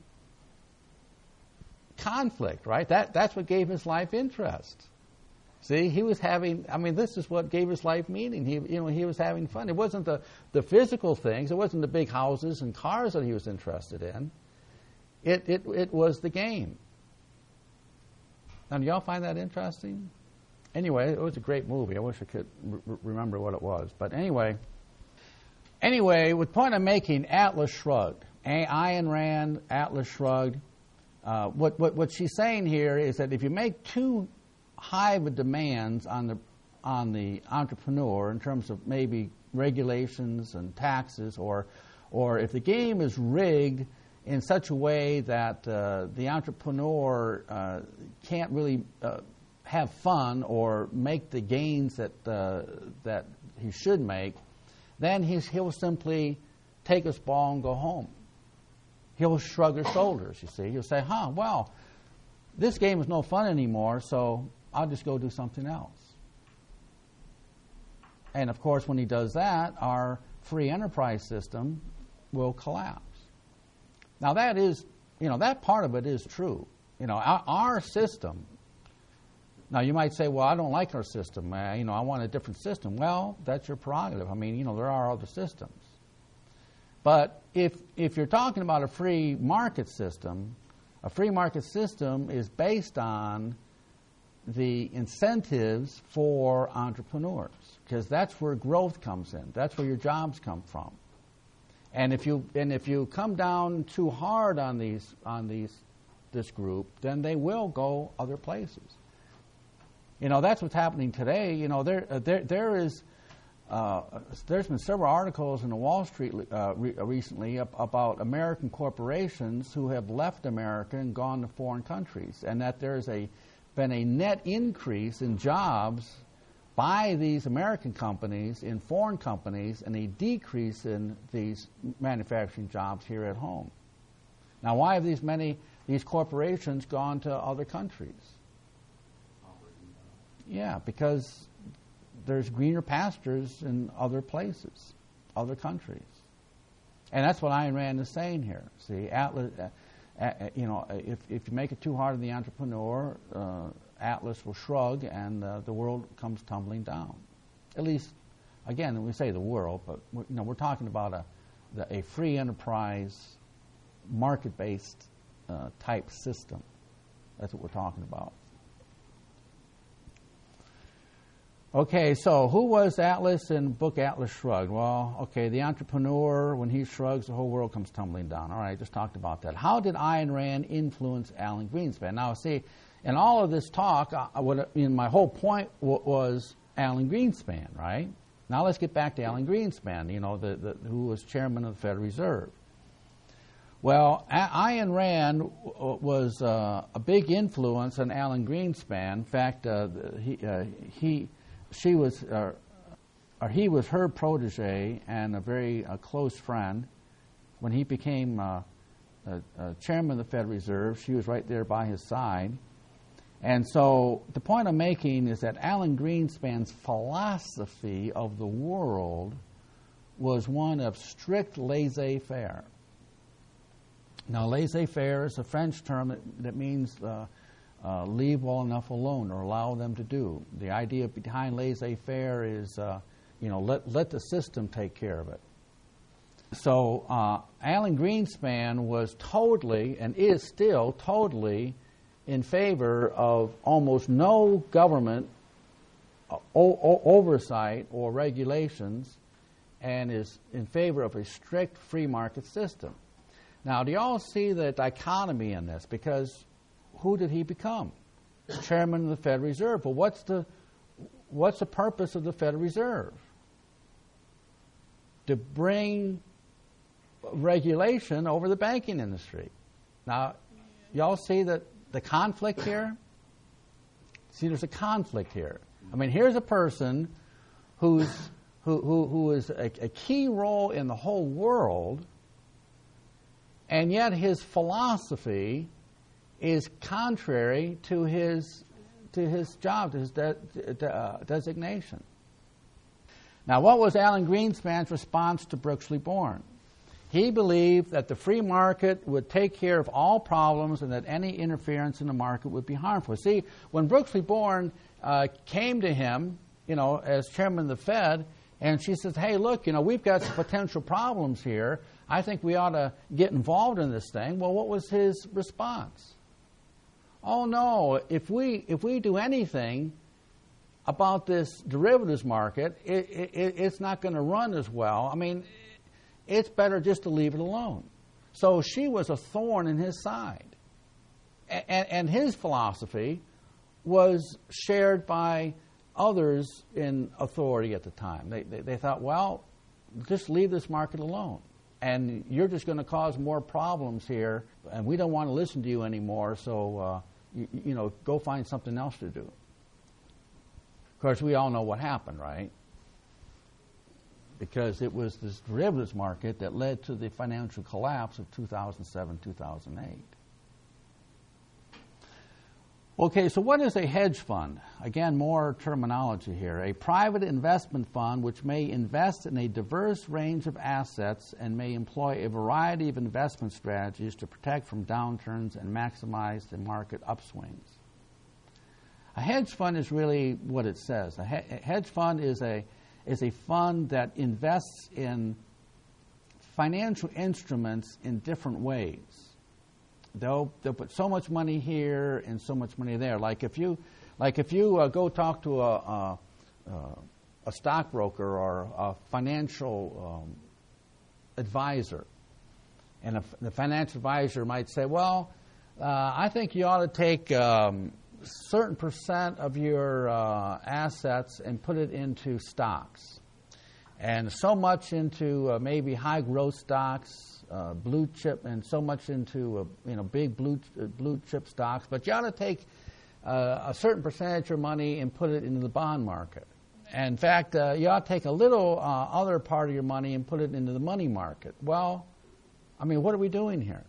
Conflict, right? That that's what gave his life interest. See, he was having. I mean, this is what gave his life meaning. He, you know, he was having fun. It wasn't the the physical things. It wasn't the big houses and cars that he was interested in. It it it was the game. Now, do y'all find that interesting? Anyway, it was a great movie. I wish I could r- remember what it was, but anyway. Anyway, with point I'm making, Atlas shrugged. A- Ayn Rand, Atlas shrugged. Uh, what, what what she's saying here is that if you make too high of a demands on the on the entrepreneur in terms of maybe regulations and taxes, or or if the game is rigged in such a way that uh, the entrepreneur uh, can't really uh, have fun or make the gains that uh, that he should make, then he's, he'll simply take his ball and go home. He'll shrug his shoulders, you see. He'll say, huh, well, this game is no fun anymore, so I'll just go do something else. And, of course, when he does that, our free enterprise system will collapse. Now, that is, you know, that part of it is true. You know, our, our system, now you might say, well, I don't like our system. Uh, you know, I want a different system. Well, that's your prerogative. I mean, you know, there are other systems. But if if you're talking about a free market system, a free market system is based on the incentives for entrepreneurs, because that's where growth comes in. That's where your jobs come from. And if you and if you come down too hard on these on these this group, then they will go other places. You know, that's what's happening today. You know, there uh, there there is. Uh, there's been several articles in the Wall Street uh, re- recently ab- about American corporations who have left America and gone to foreign countries, and that there's a been a net increase in jobs by these American companies in foreign companies, and a decrease in these manufacturing jobs here at home. Now, why have these many these corporations gone to other countries? Yeah, because there's greener pastures in other places, other countries. And that's what Ayn Rand is saying here. See, Atlas, uh, uh, you know, if, if you make it too hard on the entrepreneur, uh, Atlas will shrug, and uh, the world comes tumbling down. At least, again, we say the world, but we're, you know, we're talking about a the, a free enterprise, market-based uh, type system. That's what we're talking about. Okay, so who was Atlas in the book Atlas Shrugged? Well, okay, the entrepreneur, when he shrugs, the whole world comes tumbling down. All right, just talked about that. How did Ayn Rand influence Alan Greenspan? Now, see, in all of this talk, I, what, in my whole point w- was Alan Greenspan, right? Now let's get back to Alan Greenspan, you know, the, the, who was chairman of the Federal Reserve. Well, a- Ayn Rand w- was uh, a big influence on Alan Greenspan. In fact, uh, he, uh, he she was, uh, or he was her protege and a very uh, close friend. When he became uh, uh, uh, chairman of the Federal Reserve, she was right there by his side. And so the point I'm making is that Alan Greenspan's philosophy of the world was one of strict laissez-faire. Now, laissez-faire is a French term that, that means uh, uh, leave well enough alone or allow them to do. The idea behind laissez-faire is, uh, you know, let, let the system take care of it. So uh, Alan Greenspan was totally, and is still totally, in favor of almost no government o- o- oversight or regulations, and is in favor of a strict free market system. Now, do you all see the dichotomy in this? Because who did he become? Chairman of the Federal Reserve. Well, what's the what's the purpose of the Federal Reserve? To bring regulation over the banking industry. Now, y'all see that the conflict here? See, there's a conflict here. I mean, here's a person who's who who, who is a, a key role in the whole world, and yet his philosophy is contrary to his to his job, to his de, de, uh, designation. Now, what was Alan Greenspan's response to Brooks Liborn? He believed that the free market would take care of all problems and that any interference in the market would be harmful. See, when Brooks Liborn uh, came to him, you know, as chairman of the Fed, and she says, hey, look, you know, we've got some potential problems here. I think we ought to get involved in this thing. Well, what was his response? Oh, no, if we if we do anything about this derivatives market, it, it, it's not going to run as well. I mean, it's better just to leave it alone. So she was a thorn in his side. And, and his philosophy was shared by others in authority at the time. They, they, they thought, well, just leave this market alone. And you're just going to cause more problems here, and we don't want to listen to you anymore, so, uh, you, you know, go find something else to do. Of course, we all know what happened, right? Because it was this derivatives market that led to the financial collapse of two thousand seven, two thousand eight. Okay, so what is a hedge fund? Again, more terminology here. A private investment fund which may invest in a diverse range of assets and may employ a variety of investment strategies to protect from downturns and maximize the market upswings. A hedge fund is really what it says. A, he- a hedge fund is a is a fund that invests in financial instruments in different ways. They'll they'll put so much money here and so much money there. Like if you like if you uh, go talk to a a, a stockbroker or a financial um, advisor, and a, the financial advisor might say, "Well, uh, I think you ought to take um, certain percent of your uh, assets and put it into stocks, and so much into uh, maybe high growth stocks." Uh, blue chip, and so much into uh, you know big blue uh, blue chip stocks, but you ought to take uh, a certain percentage of your money and put it into the bond market. And in fact, uh, you ought to take a little uh, other part of your money and put it into the money market. Well, I mean, what are we doing here?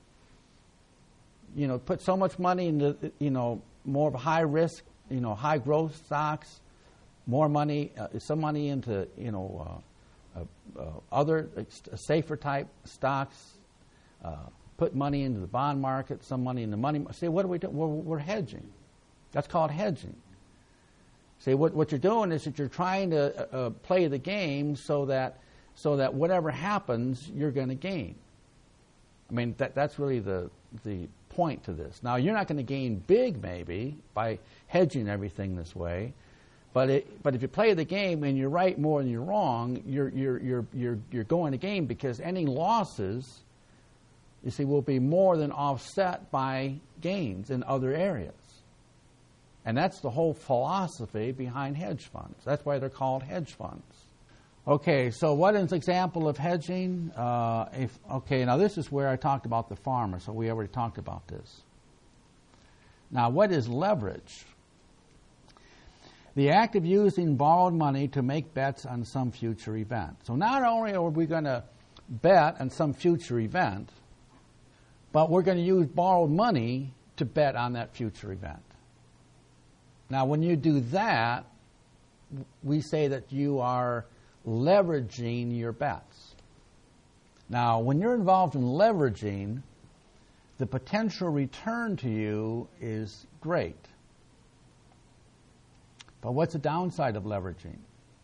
You know, put so much money into you know more of a high risk, you know, high growth stocks, more money, uh, some money into you know. Uh, Uh, uh, other uh, safer type stocks, uh, put money into the bond market, some money in the money market. See, what are we doing? We're, we're hedging. That's called hedging. See, what, what you're doing is that you're trying to uh, play the game so that so that whatever happens, you're going to gain. I mean, that, that's really the the point to this. Now, you're not going to gain big, maybe, by hedging everything this way. But it, but if you play the game and you're right more than you're wrong, you're you're you're you're you're going the game, because any losses, you see, will be more than offset by gains in other areas. And that's the whole philosophy behind hedge funds. That's why they're called hedge funds. Okay, so what is an example of hedging? Uh, if, okay, now this is where I talked about the farmer, so we already talked about this. Now, what is leverage? The act of using borrowed money to make bets on some future event. So not only are we going to bet on some future event, but we're going to use borrowed money to bet on that future event. Now, when you do that, we say that you are leveraging your bets. Now, when you're involved in leveraging, the potential return to you is great. But what's the downside of leveraging?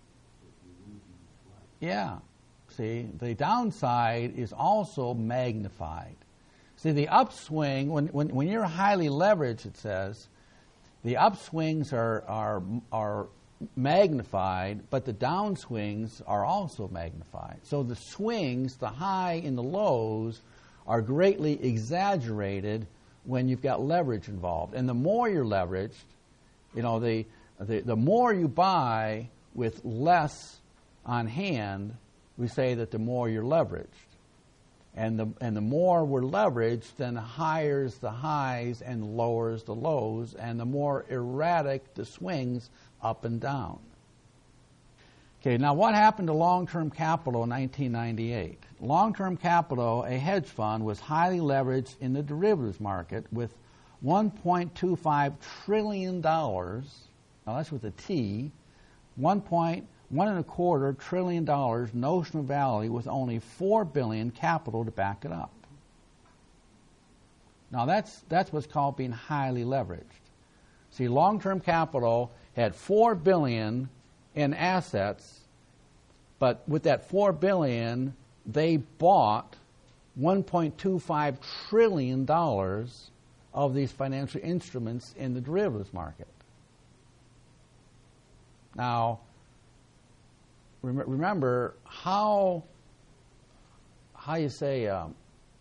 Yeah. See, the downside is also magnified. See, the upswing, when, when, when you're highly leveraged, it says, the upswings are, are, are magnified, but the downswings are also magnified. So the swings, the high and the lows, are greatly exaggerated when you've got leverage involved. And the more you're leveraged, you know, the, the, the more you buy with less on hand, we say that the more you're leveraged. And the, and the more we're leveraged, then higher the highs and lowers the lows, and the more erratic the swings up and down. Okay, now what happened to long-term capital in nineteen ninety-eight? Long-term capital, a hedge fund, was highly leveraged in the derivatives market with one point two five trillion dollars, now that's with a T, one point one and a quarter trillion dollars notional value with only four billion capital to back it up. Now that's that's what's called being highly leveraged. See, long-term capital had four billion in assets, but with that four billion, they bought one point two five trillion dollars of these financial instruments in the derivatives market. Now, remember how, how you say, um,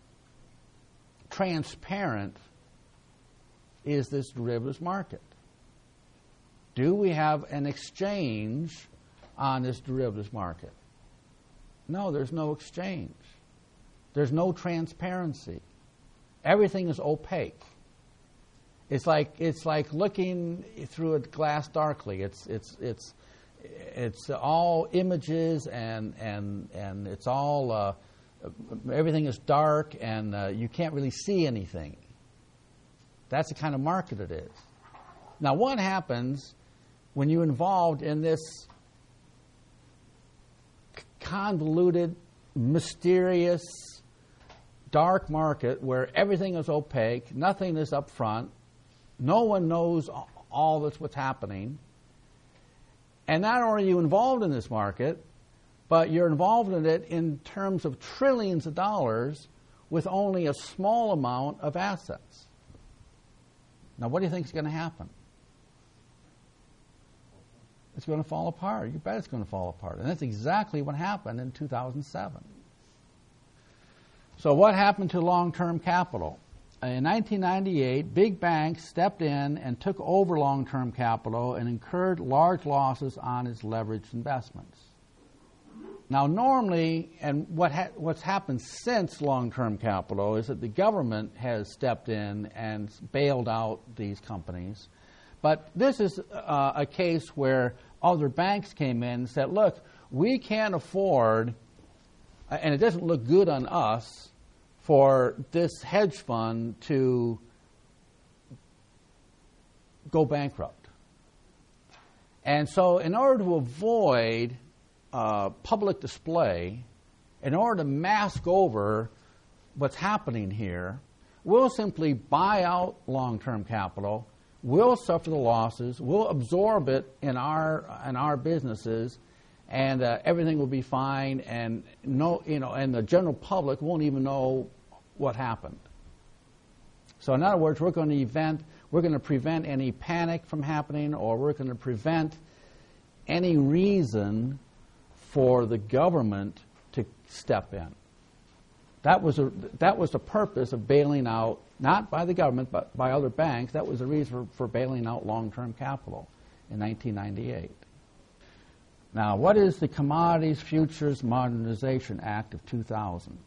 transparent is this derivatives market? Do we have an exchange on this derivatives market? No, there's no exchange. There's no transparency. Everything is opaque. It's like it's like looking through a glass darkly. It's it's it's It's all images and and and it's all uh, everything is dark and uh, you can't really see anything. That's the kind of market it is. Now, what happens when you're involved in this convoluted, mysterious, dark market where everything is opaque, nothing is up front, no one knows all that's what's happening? And not only are you involved in this market, but you're involved in it in terms of trillions of dollars with only a small amount of assets. Now, what do you think is going to happen? It's going to fall apart. You bet it's going to fall apart. And that's exactly what happened in two thousand seven. So what happened to long-term capital? In nineteen ninety-eight, big banks stepped in and took over long-term capital and incurred large losses on its leveraged investments. Now, normally, and what ha- what's happened since long-term capital is that the government has stepped in and bailed out these companies. But this is uh, a case where other banks came in and said, look, we can't afford, and it doesn't look good on us, for this hedge fund to go bankrupt. And so in order to avoid uh, public display, in order to mask over what's happening here, we'll simply buy out long-term capital, we'll suffer the losses, we'll absorb it in our in our businesses, and uh, everything will be fine, and no, you know, and the general public won't even know what happened. So in other words, we're going to event, we're going to prevent any panic from happening, or we're going to prevent any reason for the government to step in. That was a that was the purpose of bailing out, not by the government, but by other banks. That was the reason for, for bailing out long-term capital in nineteen ninety-eight. Now, what is the Commodities Futures Modernization Act of two thousand?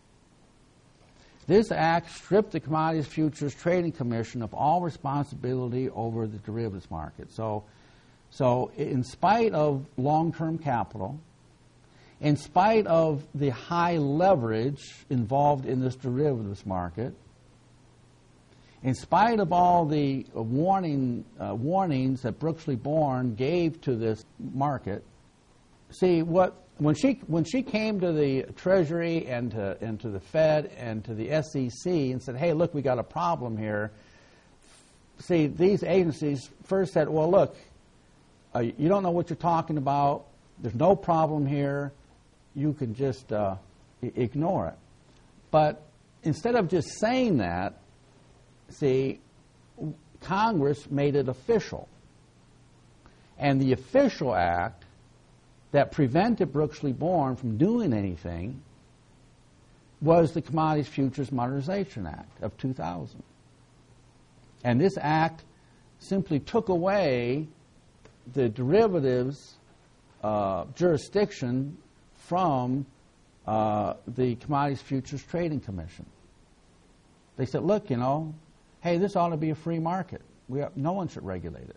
This act stripped the Commodities Futures Trading Commission of all responsibility over the derivatives market. So So in spite of long-term capital, in spite of the high leverage involved in this derivatives market, in spite of all the warning, uh, warnings that Brooks Libourne gave to this market, see, what when she when she came to the Treasury and to, and to the Fed and to the S E C and said, hey, look, we got a problem here, see, these agencies first said, well, look, uh, you don't know what you're talking about. There's no problem here. You can just uh, I- ignore it. But instead of just saying that, see, Congress made it official. And the official act that prevented Brooks Libourne from doing anything was the Commodities Futures Modernization Act of two thousand. And this act simply took away the derivatives uh, jurisdiction from uh, the Commodities Futures Trading Commission. They said, look, you know, hey, this ought to be a free market. We have, no one should regulate it.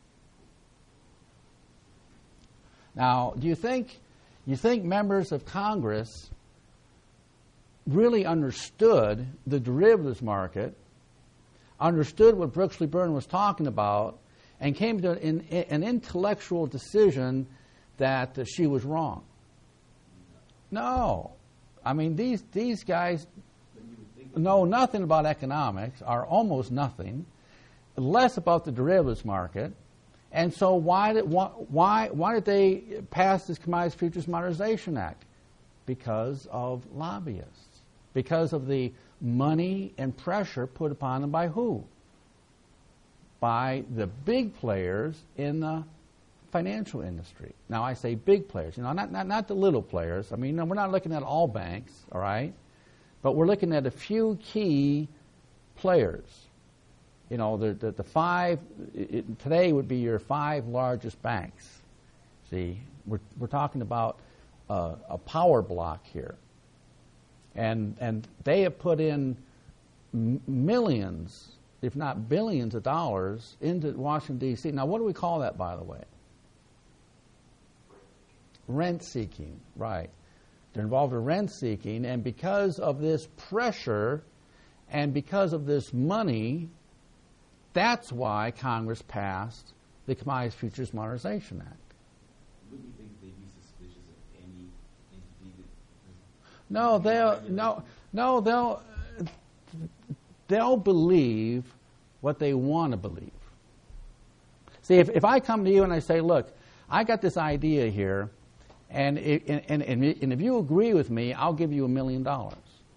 Now, do you think you think members of Congress really understood the derivatives market, understood what Brooks Libourne was talking about, and came to an, an intellectual decision that uh, she was wrong? No. I mean, these these guys know nothing about economics, are almost nothing, less about the derivatives market. And so why did why why did they pass this Commodities Futures Modernization Act? Because of lobbyists. Because of the money and pressure put upon them by who? By the big players in the financial industry. Now I say big players, you know, not not, not the little players. I mean, no, we're not looking at all banks, all right? But we're looking at a few key players. You know, the the, the five it, today would be your five largest banks. See, we're we're talking about uh, a power block here, and and they have put in m- millions, if not billions, of dollars into Washington D C. Now, what do we call that, by the way? Rent seeking, right? They're involved in rent seeking, and because of this pressure, and because of this money. That's why Congress passed the Commodities Futures Modernization Act.
Wouldn't you think they'd be suspicious of any entity that...
No, they'll no no they'll they'll believe what they want to believe. See, if, if I come to you and I say, look, I got this idea here, and it, and, and and if you agree with me, I'll give you a million dollars.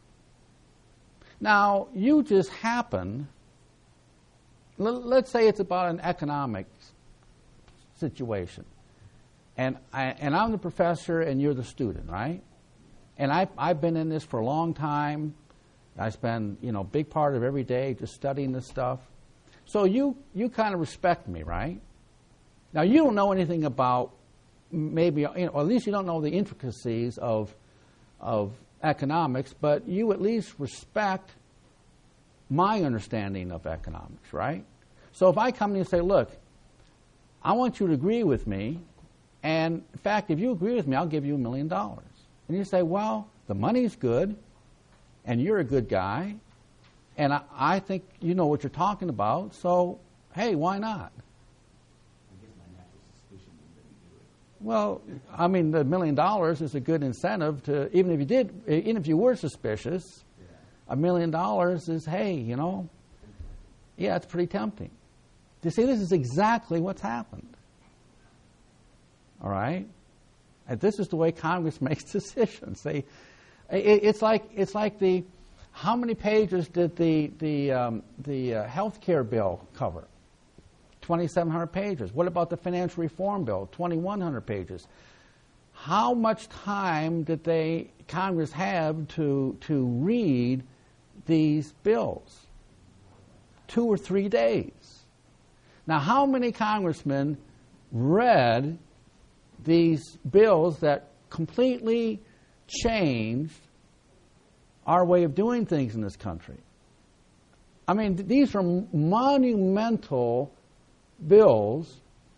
Now, you just happen. Let's say it's about an economic situation, and I, and I'm the professor and you're the student, right? And I, I've been in this for a long time. I spend, you know, a big part of every day just studying this stuff. So you you kind of respect me, right? Now you don't know anything about maybe, you know, or at least you don't know the intricacies of of economics, but you at least respect my understanding of economics, right? So if I come to you and say, look, I want you to agree with me, and in fact, if you agree with me, I'll give you a million dollars. And you say, well, the money's good, and you're a good guy, and I, I think you know what you're talking about, so, hey, why not?
I guess my natural suspicion would be that you do it.
Well, I mean, the million dollars is a good incentive to, even if you did, even if you were suspicious, a million dollars is, hey, you know, yeah, it's pretty tempting. You see, this is exactly what's happened. All right? And this is the way Congress makes decisions. They, it, it's like it's like the, how many pages did the the um, the uh, health care bill cover? twenty-seven hundred pages. What about the financial reform bill? twenty-one hundred pages. How much time did they Congress have to to read these bills? Two or three days. Now, how many congressmen read these bills that completely changed our way of doing things in this country? I mean, th- these are monumental bills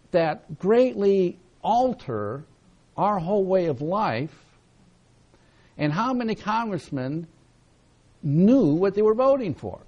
that greatly alter our whole way of life. And how many congressmen knew what they were voting for?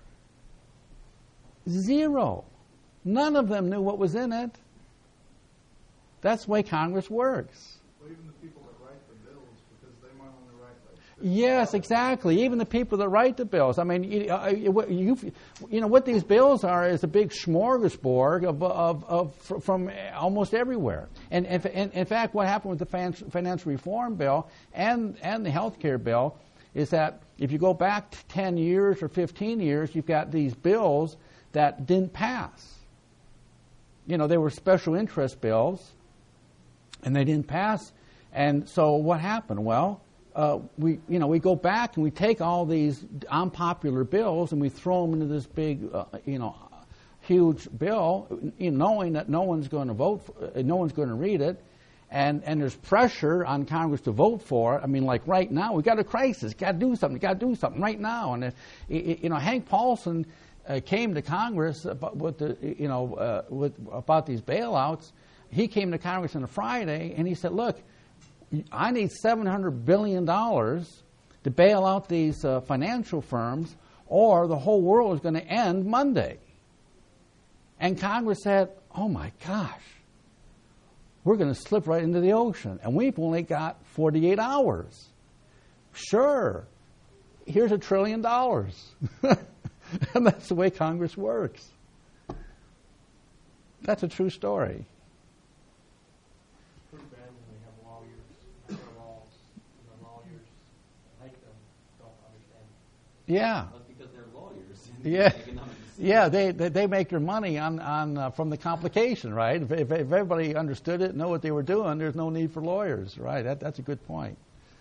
Zero. None of them knew what was in it. That's the way Congress works.
Well, even the people that write the bills, because they might only write like...
Yes, exactly. Even the people that write the bills. I mean, you, uh, you, you know, what these bills are is a big smorgasbord of, of, of from almost everywhere. And, and, and in fact, what happened with the financial reform bill and, and the health care bill is that if you go back ten years or fifteen years, you've got these bills that didn't pass. You know, they were special interest bills, and they didn't pass. And so what happened? Well, uh, we, you know, we go back and we take all these unpopular bills and we throw them into this big, uh, you know, huge bill, you know, knowing that no one's going to vote, for, uh, no one's going to read it, and and there's pressure on Congress to vote for it. I mean, like right now, we got a crisis, got to do something, got to do something right now. And uh, you know, Hank Paulson uh, came to Congress about, with the, you know, uh, with about these bailouts. He came to Congress on a Friday and he said, look, I need seven hundred billion dollars to bail out these uh, financial firms, or the whole world is going to end Monday. And Congress said, oh my gosh, we're going to slip right into the ocean, and we've only got forty-eight hours. Sure, here's a trillion dollars. And that's the way Congress works. That's a true story.
Pretty bad when they have lawyers make their laws, and the lawyers make them don't understand it.
Yeah.
That's because they're lawyers.
Yeah.
Economic
Yeah, they, they they make their money on on uh, from the complication, right? If, if if everybody understood it, know what they were doing, there's no need for lawyers, right? That that's a good point.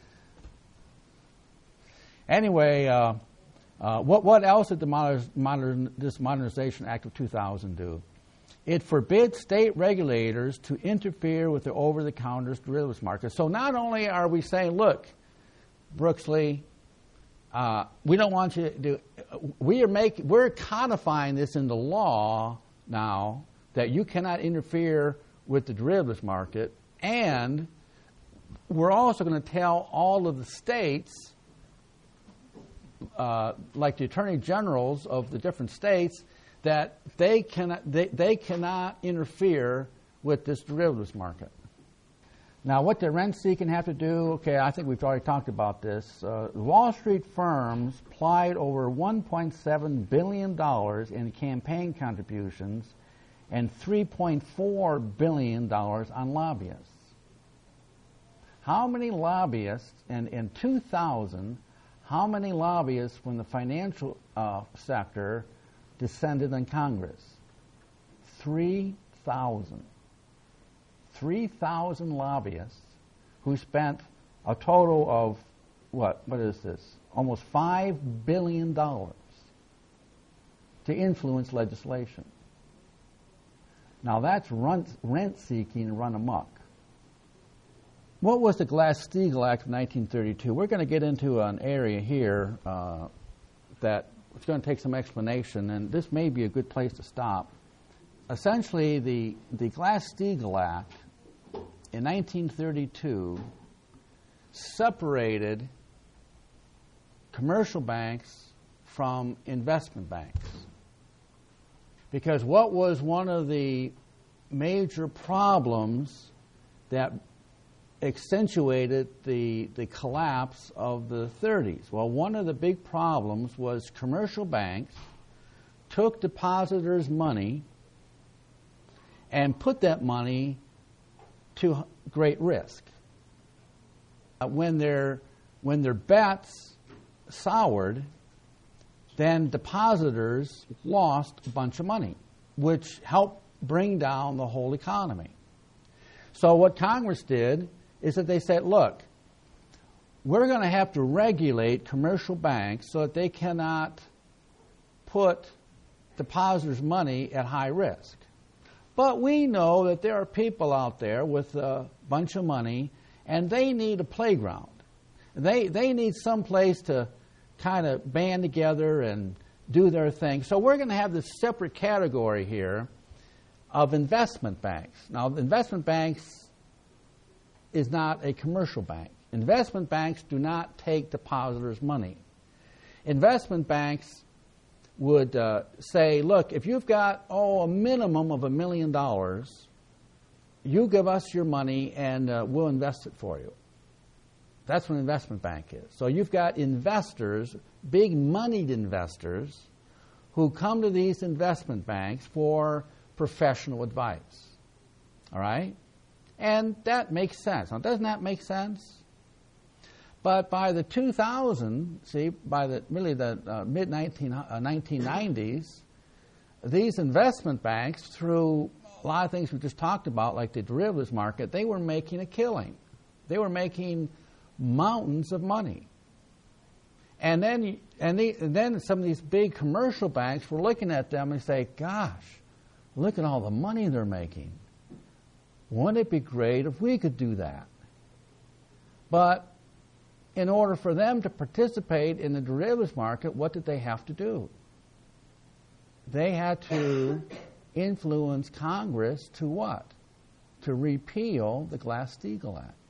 Anyway, uh, uh, what what else did the modern, modern this Modernization Act of two thousand do? It forbids state regulators to interfere with the over-the-counter derivatives market. So not only are we saying, look, Brooksley, Uh, we don't want you to do. We are make, We're codifying this into law now that you cannot interfere with the derivatives market, and we're also going to tell all of the states, uh, like the attorney generals of the different states, that they cannot they, they cannot interfere with this derivatives market. Now, what the rent-seeking have to do, okay, I think we've already talked about this. Uh, Wall Street firms plied over one point seven billion dollars in campaign contributions and three point four billion dollars on lobbyists. How many lobbyists, and in two thousand, how many lobbyists from the financial uh, sector descended on Congress? three thousand. three thousand lobbyists who spent a total of, what, what is this? Almost five billion dollars to influence legislation. Now that's rent, rent-seeking run amok. What was the Glass-Steagall Act of nineteen thirty-two? We're going to get into an area here uh, that it's going to take some explanation, and this may be a good place to stop. Essentially, the, the Glass-Steagall Act in nineteen thirty-two separated commercial banks from investment banks. Because what was one of the major problems that accentuated the, the collapse of the thirties? Well, one of the big problems was commercial banks took depositors' money and put that money to great risk. Uh, when their when their bets soured, then depositors lost a bunch of money, which helped bring down the whole economy. So what Congress did is that they said, look, we're going to have to regulate commercial banks so that they cannot put depositors' money at high risk. But we know that there are people out there with a bunch of money, and they need a playground. They they need some place to kind of band together and do their thing. So we're going to have this separate category here of investment banks. Now, investment banks is not a commercial bank. Investment banks do not take depositors' money. Investment banks would uh, say, look, if you've got, oh, a minimum of a million dollars, you give us your money and uh, we'll invest it for you. That's what an investment bank is. So you've got investors, big moneyed investors, who come to these investment banks for professional advice. All right? And that makes sense. Now, doesn't that make sense? But by the two thousand, see, by the really the uh, mid nineteen nineties, these investment banks, through a lot of things we just talked about, like the derivatives market, they were making a killing. They were making mountains of money. And then, and, the, and then some of these big commercial banks were looking at them and say, gosh, look at all the money they're making. Wouldn't it be great if we could do that? But in order for them to participate in the derivatives market, what did they have to do? They had to influence Congress to what? To repeal the Glass-Steagall Act.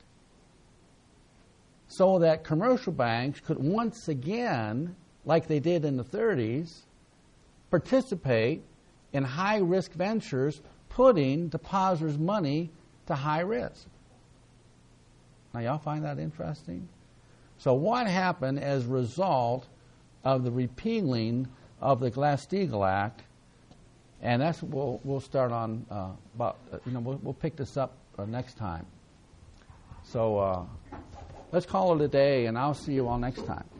So that commercial banks could once again, like they did in the thirties, participate in high-risk ventures, putting depositors' money to high risk. Now, y'all find that interesting? So what happened as a result of the repealing of the Glass-Steagall Act? And that's what we'll, we'll start on uh, about, uh, you know, we'll, we'll pick this up uh, next time. So uh, let's call it a day, and I'll see you all next time.